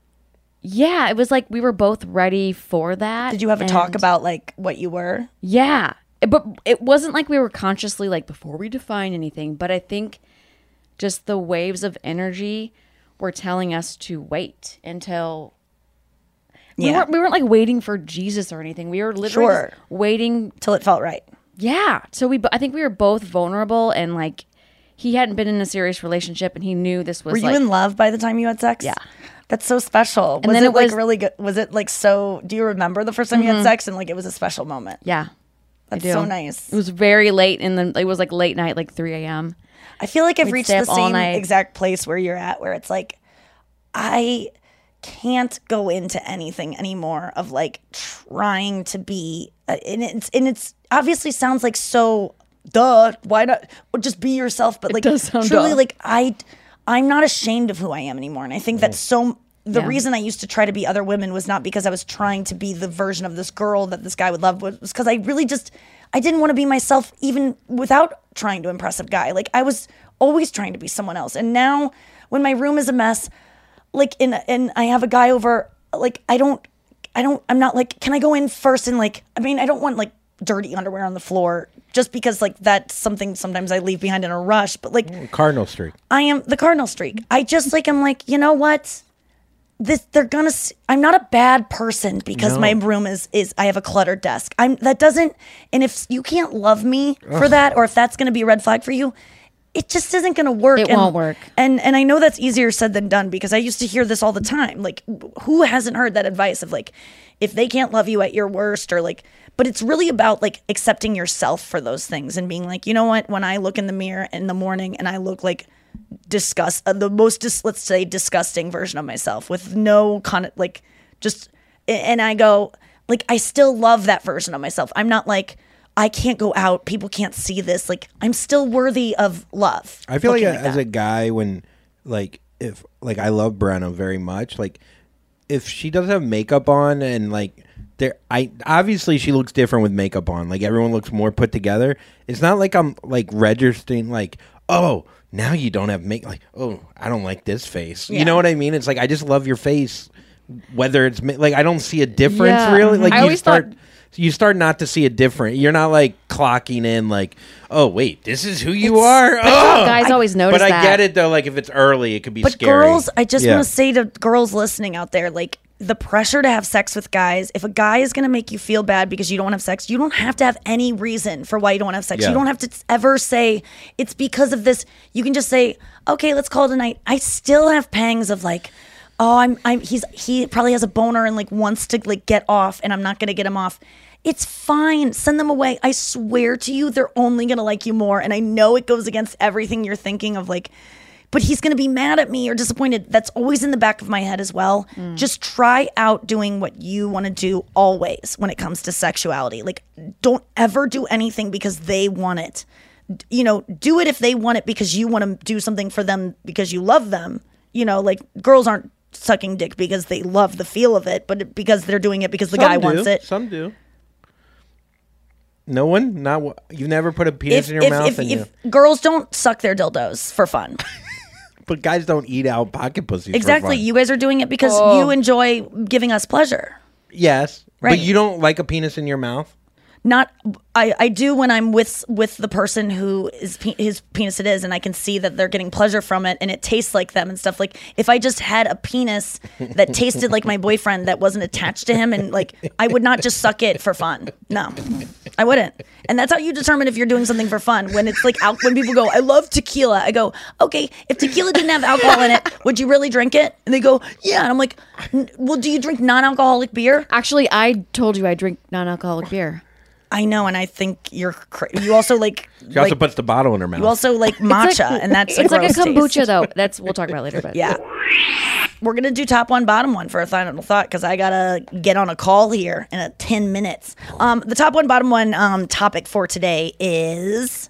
Yeah, it was like we were both ready for that. Did you have a talk and- about like what you were? Yeah, but it wasn't like we were consciously like before we define anything. But I think just the waves of energy were telling us to wait until. We, Yeah. weren't, we weren't like waiting for Jesus or anything. We were literally Sure. just waiting till it felt right. Yeah. So we, bo- I think we were both vulnerable, and like he hadn't been in a serious relationship, and he knew this was. Were you like, in love by the time you had sex? Yeah. That's so special. And was then it, it like was- really good? Was it like so? Do you remember the first time you Mhm. had sex and like it was a special moment? Yeah. I That's do. so nice. It was very late, and then it was like late night, like three a.m. I feel like I've We'd reached stay the up all same night. exact place where you're at, where it's like, I can't go into anything anymore of like trying to be, uh, and it's and it's obviously sounds like so duh. Why not or just be yourself? But like does sound truly, duh. like I, I'm not ashamed of who I am anymore, and I think that's so. The Yeah. reason I used to try to be other women was not because I was trying to be the version of this girl that this guy would love, was because I really just I didn't want to be myself even without trying to impress a guy. Like I was always trying to be someone else. And now when my room is a mess, like in and I have a guy over, like I don't I don't I'm not like, can I go in first and like I mean, I don't want like dirty underwear on the floor just because like that's something sometimes I leave behind in a rush, but like Cardinal streak. I am the cardinal streak. I just like I'm like, you know what? This they're gonna. s- I'm not a bad person because No. my room is is I have a cluttered desk. I'm that doesn't. And if you can't love me for Ugh. that, or if that's gonna be a red flag for you, it just isn't gonna work. It And- won't work. And and I know that's easier said than done because I used to hear this all the time. Like, who hasn't heard that advice of like, if they can't love you at your worst or like. But it's really about like accepting yourself for those things and being like, you know what? When I look in the mirror in the morning and I look like disgust, uh, the most dis- let's say disgusting version of myself with no con like just, and I go like I still love that version of myself. I'm not like I can't go out. People can't see this. Like I'm still worthy of love. I feel like, looking as that. a guy, when like if like I love Brenna very much, like if she doesn't have makeup on and like there, I obviously she looks different with makeup on. Like everyone looks more put together. It's not like I'm like registering like, oh, now you don't have make like, oh, I don't like this face. Yeah. You know what I mean? It's like I just love your face, whether it's ma- like I don't see a difference Yeah. really. Like I you always start. thought- You start not to see a different. You're not like clocking in like, oh wait, this is who you It's- are. but I thought Oh! guys always notice But I that. get it though. Like if it's early, it could be But scary. girls, I just Yeah. want to say to girls listening out there, like the pressure to have sex with guys, if a guy is going to make you feel bad because you don't want to have sex, you don't have to have any reason for why you don't want to have sex. Yeah. You don't have to ever say it's because of this. You can just say, okay, let's call it a night. I still have pangs of like, oh, I'm, I'm, he's, he probably has a boner and like wants to like get off and I'm not going to get him off. It's fine. Send them away. I swear to you, they're only going to like you more. And I know it goes against everything you're thinking of like, but he's going to be mad at me or disappointed. That's always in the back of my head as well. Mm. Just try out doing what you want to do always when it comes to sexuality. Like, don't ever do anything because they want it. D- You know, do it if they want it because you want to do something for them because you love them. you know, like girls aren't sucking dick because they love the feel of it, but because they're doing it because the Some guy do. wants it. Some do. No one? Not wa- you never put a penis If, in your if, mouth if, and if you... girls don't suck their dildos for fun. But guys don't eat out pocket pussies Exactly. for fun. You guys are doing it because Oh. you enjoy giving us pleasure. Yes. Right. But you don't like a penis in your mouth? Not, I, I do when I'm with with the person who is pe- his penis it is, and I can see that they're getting pleasure from it, and it tastes like them and stuff. Like if I just had a penis that tasted like my boyfriend that wasn't attached to him, and like I would not just suck it for fun. No, I wouldn't. And that's how you determine if you're doing something for fun. When it's like out, when people go, I love tequila. I go, okay, if tequila didn't have alcohol in it, would you really drink it? And they go, yeah. And I'm like, well, do you drink non-alcoholic beer? Actually, I told you I drink non-alcoholic beer. I know, and I think you're. Cra- you also like. She also like, puts the bottle in her mouth. You also like matcha, like- and that's it's a like a gross kombucha taste. though. That's we'll talk about later. But Yeah, we're gonna do top one, bottom one for a final thought because I gotta get on a call here in a ten minutes. Um, the top one, bottom one um topic for today is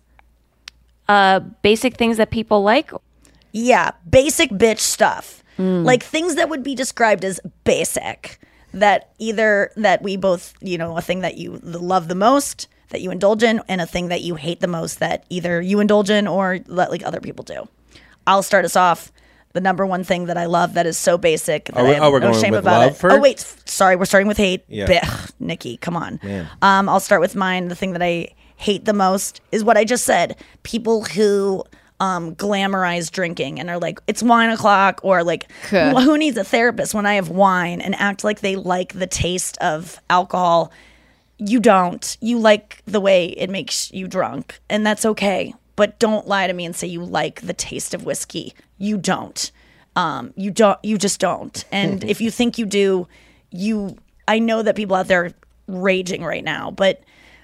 uh basic things that people like. Yeah, basic bitch stuff, like things that would be described as basic. That either that we both, you know, a thing that you love the most, that you indulge in, and a thing that you hate the most that either you indulge in or let like other people do. I'll start us off. The number one thing that I love that is so basic that Are we- I have oh, we're no going shame with about love it. first? Oh wait, f- sorry, we're starting with hate. Yeah. Blech, Nikki, come on. Man. Um, I'll start with mine. The thing that I hate the most is what I just said. People who um, glamorize drinking and are like, it's wine o'clock, or like, Huh. who needs a therapist when I have wine, and act like they like the taste of alcohol. You don't. You like the way it makes you drunk, and that's okay. But don't lie to me and say you like the taste of whiskey. You don't. Um, you don't. You just don't. And if you think you do, you. I know that people out there are raging right now, but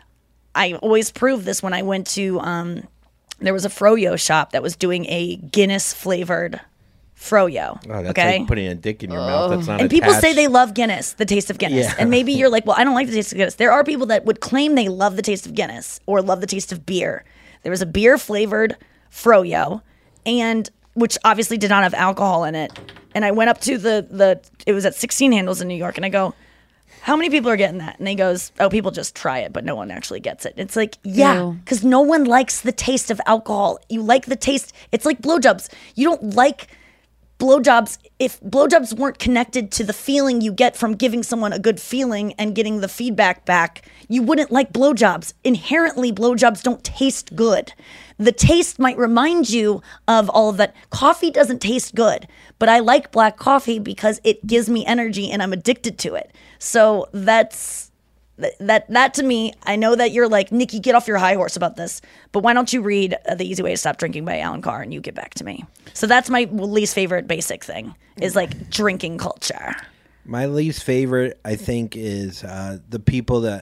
I always prove this when I went to. Um, there was a froyo shop that was doing a Guinness flavored froyo. Oh, that's okay, like putting a dick in your mouth. That's not and people say attached. they love Guinness, the taste of Guinness. Yeah. And maybe you're like, well, I don't like the taste of Guinness. There are people that would claim they love the taste of Guinness or love the taste of beer. There was a beer flavored froyo, and which obviously did not have alcohol in it. And I went up to the the it was at sixteen Handles in New York, and I go, how many people are getting that? And he goes, oh, people just try it, but no one actually gets it. It's like, yeah, Ew. because no one likes the taste of alcohol. You like the taste. It's like blowjobs. You don't like blowjobs if blowjobs weren't connected to the feeling you get from giving someone a good feeling and getting the feedback back. You wouldn't like blowjobs. Inherently, blowjobs don't taste good. The taste might remind you of all of that. Coffee doesn't taste good, but I like black coffee because it gives me energy and I'm addicted to it. So that's th- that. That to me, I know that you're like, Nikki, get off your high horse about this, but why don't you read uh, The Easy Way to Stop Drinking by Alan Carr and you get back to me? So that's my least favorite basic thing is like drinking culture. My least favorite, I think, is uh, the people that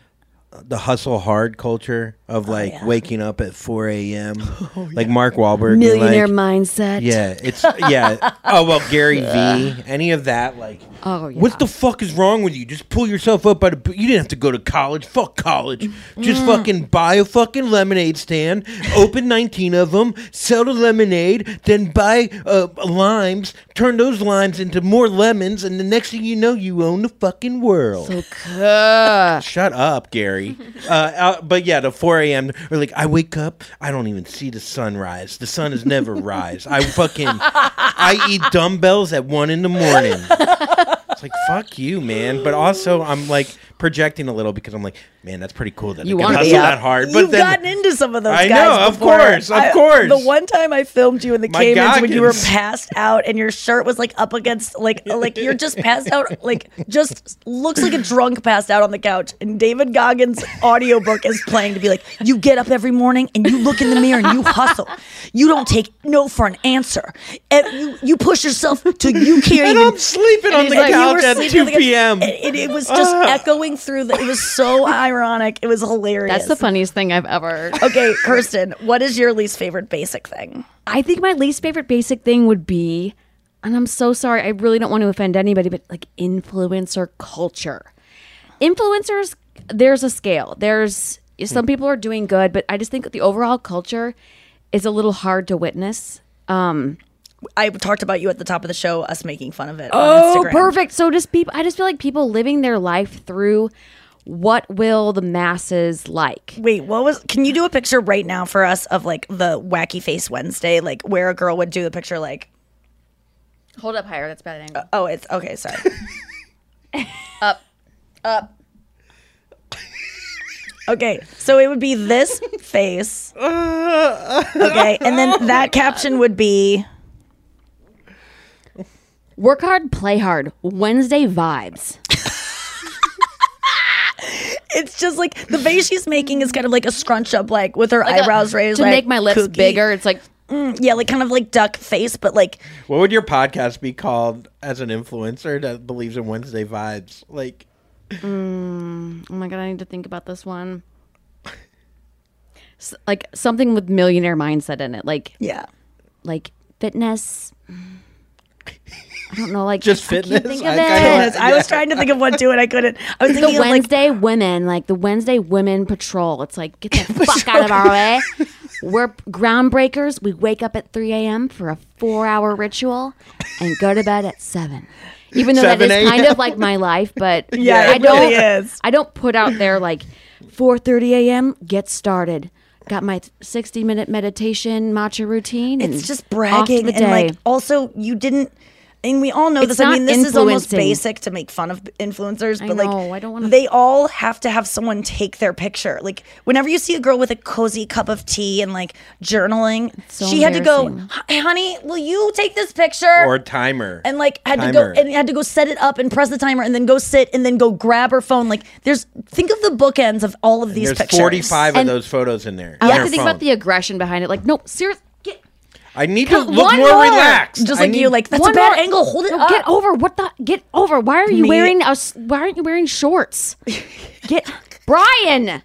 the hustle hard culture of like waking up at four a.m. like Mark Wahlberg, being Millionaire like, mindset. Yeah, it's yeah. Oh well, Gary V. Any of that, like, Oh, yeah. what the fuck is wrong with you? Just pull yourself up by the. You didn't have to go to college. Fuck college. Just Mm. fucking buy a fucking lemonade stand, open nineteen of them, sell the lemonade, then buy uh, limes, turn those limes into more lemons, and the next thing you know, you own the fucking world. So cool. Shut up, Gary. uh, uh, but yeah, the four a.m. or like I wake up, I don't even see the sunrise. The sun has never rise. I fucking I eat dumbbells at one in the morning. It's like fuck you, man. But also I'm like projecting a little because I'm like, man, that's pretty cool that You I can wanna hustle be up. that hard. But You've then gotten into some of those I guys know, of before. course, of I- course. The one time I filmed you in the My Caymans when you were Goggins. passed out and your shirt was like up against like like you're just passed out, like just looks like a drunk passed out on the couch, and David Goggins' audiobook is playing to be like, you get up every morning and you look in the mirror and you hustle. You don't take no for an answer. And you, you push yourself till you can't And even. I'm sleeping on and the it's like you couch were at sleeping two on the couch. p.m. And it, it was just Ah. echoing through the. It was so ironic. It was hilarious. That's the funniest thing I've ever heard. Okay, Kirsten, what is your least favorite basic thing? I think my least favorite basic thing would be, and I'm so sorry, I really don't want to offend anybody, but like influencer culture. Influencers, there's a scale. There's some people are doing good, but I just think the overall culture is a little hard to witness. Um, I talked about you at the top of the show, us making fun of it Oh, on Instagram. perfect. So just people, I just feel like people living their life through what will the masses like. Wait, what was? Can you do a picture right now for us of like the Wacky Face Wednesday, like where a girl would do the picture, like? Hold up higher. That's bad angle. Uh, oh, it's okay. Sorry. Up, up. Okay, so it would be this face. Okay, and then that caption would be work hard, play hard. Wednesday vibes. It's just like the face she's making is kind of like a scrunch up, like with her Like a- eyebrows raised, to like, make my lips kooky. bigger. It's like mm, yeah, like kind of like duck face, but like What would your podcast be called as an influencer that believes in Wednesday vibes? Like, mm, oh my god, I need to think about this one. S- like something with millionaire mindset in it, like yeah, like fitness. I don't know, like Just I can't fitness? think of I it. kinda- I was trying to think of one too, and I couldn't. I was the thinking of like Wednesday women, like the Wednesday women patrol. It's like, get the fuck out of our way. We're groundbreakers. We wake up at three a.m. for a four-hour ritual and go to bed at seven. Even though that seven is kind a.m.? of like my life, but Yeah, I it don't. really is. I don't put out there like four thirty a.m. Get started. Got my sixty-minute meditation matcha routine. And it's just off to bragging, the and day. like also you didn't. And we all know It's this. I not mean, this is almost influencing. basic to make fun of influencers, I but know, like I don't wanna- they all have to have someone take their picture. Like whenever you see a girl with a cozy cup of tea and like journaling, so she had to go, embarrassing. "Hey, honey, will you take this picture?" or timer. and like had Timer. to go and had to go set it up and press the timer and then go sit and then go grab her phone. Like there's think of the bookends of all of these There's pictures. forty-five And of those photos in there. I on like your to think phone. about the aggression behind it. Like, no, seriously. I need to Come- look one more, more. relaxed. Just I like need- you, like that's One a bad more- angle. Hold it No, up. Get over. What the? Get over. Why are you Me- wearing a? s- Why aren't you wearing shorts? Get Brian.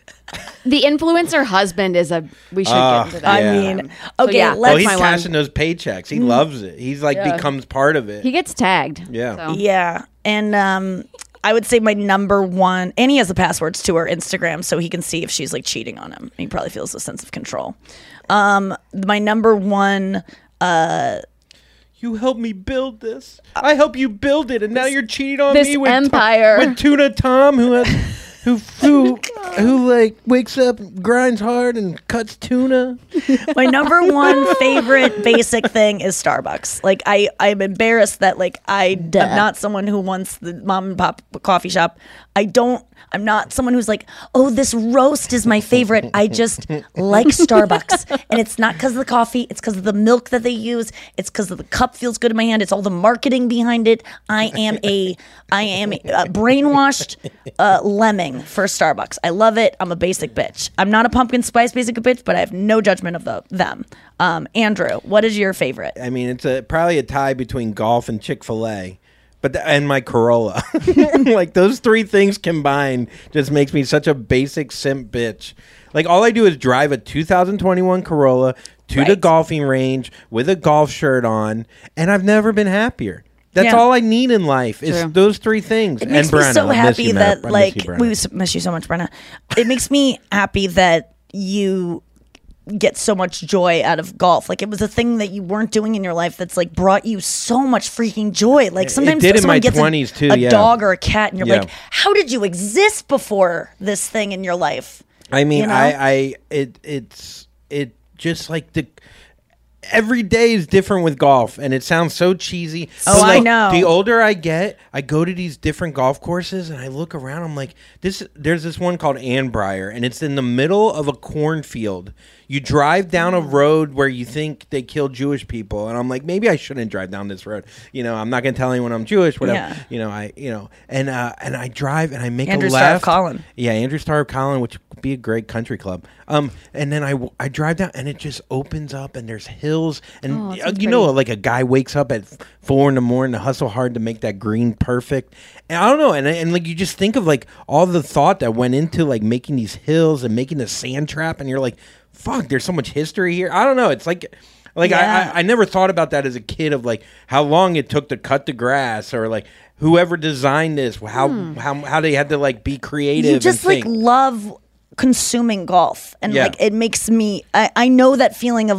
The influencer husband is a. We should Ah, get into that. yeah. I mean, So, okay, yeah, Well, let's he's my one. cashing those paychecks. He loves it. He's like Yeah. becomes part of it. He gets tagged. Yeah. So. Yeah, and um, I would say my number one, and he has the passwords to her Instagram, so he can see if she's like cheating on him. He probably feels a sense of control. Um, my number one, uh, You helped me build this. I help you build it, and now you're cheating on this me with empire. with Tuna Tom, who has, who who who like wakes up, grinds hard, and cuts tuna. my number one favorite basic thing is Starbucks. Like I, I'm embarrassed that like I am not someone who wants the mom and pop coffee shop. I don't. I'm not someone who's like, oh, this roast is my favorite. I just like Starbucks. And it's not because of the coffee. It's because of the milk that they use. It's because the cup feels good in my hand. It's all the marketing behind it. I am a, I am a brainwashed uh, lemming for Starbucks. I love it. I'm a basic bitch. I'm not a pumpkin spice basic bitch, but I have no judgment of the, them. Um, Andrew, what is your favorite? I mean, it's a probably a tie between golf and Chick-fil-A. But the, and my Corolla, like those three things combined, just makes me such a basic simp bitch. Like all I do is drive a two thousand twenty-one Corolla to the Right. golfing range with a golf shirt on, and I've never been happier. That's Yeah. all I need in life is True. those three things. It makes and Brenna, me so I miss happy you, that Matt. I miss like you, Brenna. we s- miss you so much, Brenna. It makes me happy that you get so much joy out of golf. Like it was a thing that you weren't doing in your life that's like brought you so much freaking joy. Like It sometimes did in someone my gets a- twenties too, a, yeah. dog or a cat and you're Yeah. like, how did you exist before this thing in your life? I mean, You know? I, I, it, it's, it just like the. Every day is different with golf, and it sounds so cheesy. Oh, but, I like, know. The older I get, I go to these different golf courses, and I look around. I'm like, this. There's this one called Annbriar, and it's in the middle of a cornfield. You drive down a road where you think they kill Jewish people, and I'm like, maybe I shouldn't drive down this road. You know, I'm not gonna tell anyone I'm Jewish. Whatever. Yeah. You know, I. You know, and uh, and I drive and I make Andrew a Starr of left. Collin. Yeah, Andrew Starr of Collin, which would be a great country club. Um, and then I, w- I drive down, and it just opens up, and there's hills, and Oh, that uh, sounds you know, pretty. like a guy wakes up at f- four in the morning to hustle hard to make that green perfect. And I don't know, and and like you just think of like all the thought that went into like making these hills and making the sand trap, and you're like, fuck, there's so much history here. I don't know, it's like. Like Yeah. I, I, I never thought about that as a kid of like how long it took to cut the grass or like whoever designed this, how how how they had to like be creative. You just and like think. love consuming golf and Yeah. like it makes me I, I know that feeling of like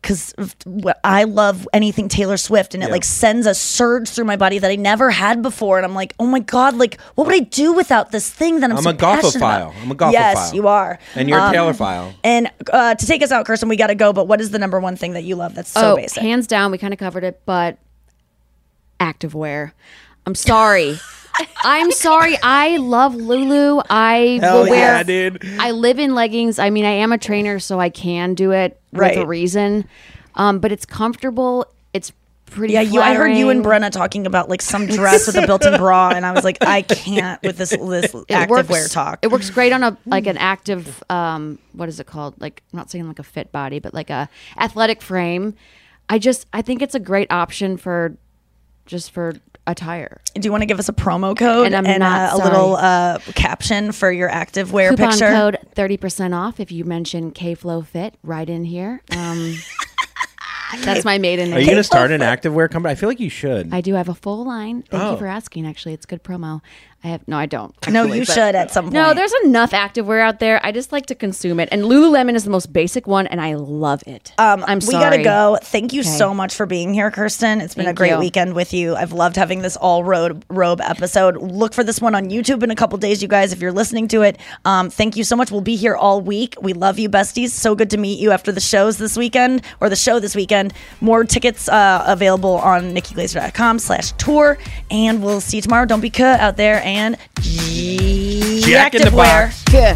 because I love anything Taylor Swift, and it Yeah. like sends a surge through my body that I never had before. And I'm like, oh my God, like what would I do without this thing that I'm, I'm so a passionate golfophile. about? I'm a golfophile. Yes, you are. And you're a Um, Taylor-phile. And uh, to take us out, Kirsten, we got to go. But what is the number one thing that you love that's so oh, basic? hands down, we kind of covered it, but activewear. I'm sorry. I'm sorry. I love Lulu. I Hell will wear. yeah, dude. I live in leggings. I mean, I am a trainer, so I can do it Right. with a reason. Um, but it's comfortable. It's pretty. Yeah, you. I heard you and flattering. Brenna talking about like some dress with a built-in bra, and I was like, I can't with this this It activewear works, talk. It works great on a like an active. Um, what is it called? Like I'm not saying like a fit body, but like a athletic frame. I just I think it's a great option for just for attire. Do you want to give us a promo code And and, I'm not uh, a sorry. little uh, caption for your activewear Coupon picture? code thirty percent off if you mention K-Flow Fit right in here. Um, that's my maiden name. Are you going to start an activewear company? I feel like you should. I do have a full line. Thank Oh. you for asking. Actually, it's good promo. I have no, I don't. No, actually, you but- should at some point. No, there's enough activewear out there. I just like to consume it, and Lululemon is the most basic one, and I love it. Um, I'm we sorry. gotta go. Thank you Okay. so much for being here, Kirsten. It's been a Thank great you. weekend with you. I've loved having this all road robe episode. Look for this one on YouTube in a couple days, you guys, if you're listening to it. Um, thank you so much. We'll be here all week. We love you, besties. So good to meet you after the shows this weekend or the show this weekend. More tickets uh, available on nikki glazer dot com slash tour, and we'll see you tomorrow. Don't be cut out there, and Jack in the activewear. Box. Yeah.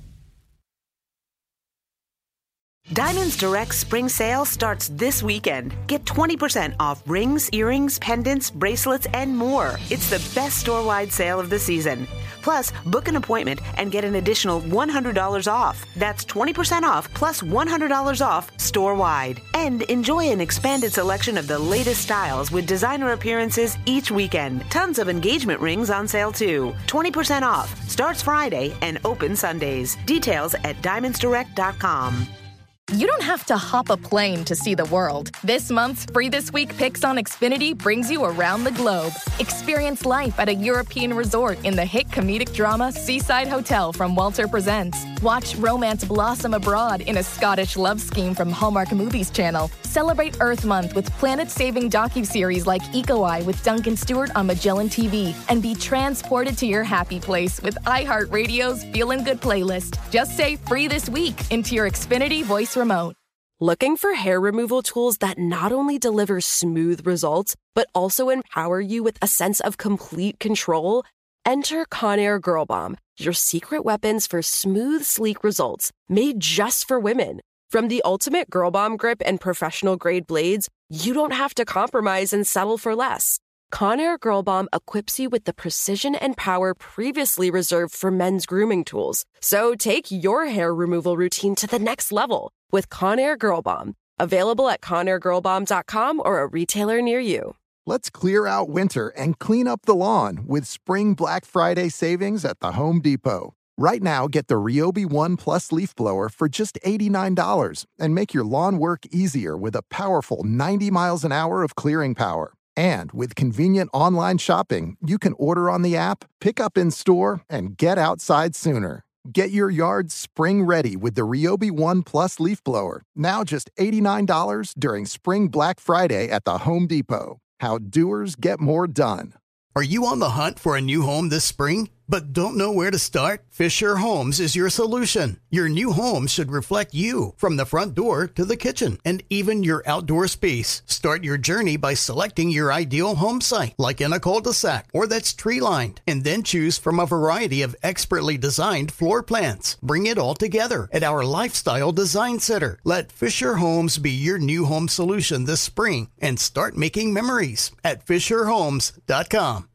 Diamonds Direct spring sale starts this weekend. Get twenty percent off rings, earrings, pendants, bracelets, and more. It's the best store-wide sale of the season. Plus, book an appointment and get an additional one hundred dollars off. That's twenty percent off plus one hundred dollars off store-wide. And enjoy an expanded selection of the latest styles with designer appearances each weekend. Tons of engagement rings on sale too. twenty percent off. Starts Friday and open Sundays. Details at diamonds direct dot com. You don't have to hop a plane to see the world. This month's Free This Week Picks on Xfinity brings you around the globe. Experience life at a European resort in the hit comedic drama Seaside Hotel from Walter Presents. Watch romance blossom abroad in a Scottish love scheme from Hallmark Movies Channel. Celebrate Earth Month with planet-saving docuseries like Eco Eye with Duncan Stewart on Magellan T V. And be transported to your happy place with iHeartRadio's Feelin' Good playlist. Just say Free This Week into your Xfinity voice remote. Looking for hair removal tools that not only deliver smooth results, but also empower you with a sense of complete control? Enter Conair Girl Bomb, your secret weapons for smooth, sleek results, made just for women. From the ultimate Girl Bomb grip and professional grade blades, you don't have to compromise and settle for less. Conair Girl Bomb equips you with the precision and power previously reserved for men's grooming tools. So take your hair removal routine to the next level with Conair Girl Bomb. Available at conair girl bomb dot com or a retailer near you. Let's clear out winter and clean up the lawn with Spring Black Friday savings at the Home Depot. Right now, get the Ryobi One Plus leaf blower for just eighty-nine dollars and make your lawn work easier with a powerful ninety miles an hour of clearing power. And with convenient online shopping, you can order on the app, pick up in store, and get outside sooner. Get your yard spring ready with the Ryobi One Plus leaf blower, now just eighty-nine dollars during Spring Black Friday at the Home Depot. How doers get more done. Are you on the hunt for a new home this spring, but don't know where to start? Fisher Homes is your solution. Your new home should reflect you, from the front door to the kitchen, and even your outdoor space. Start your journey by selecting your ideal home site, like in a cul-de-sac or that's tree-lined, and then choose from a variety of expertly designed floor plans. Bring it all together at our Lifestyle Design Center. Let Fisher Homes be your new home solution this spring and start making memories at fisher homes dot com.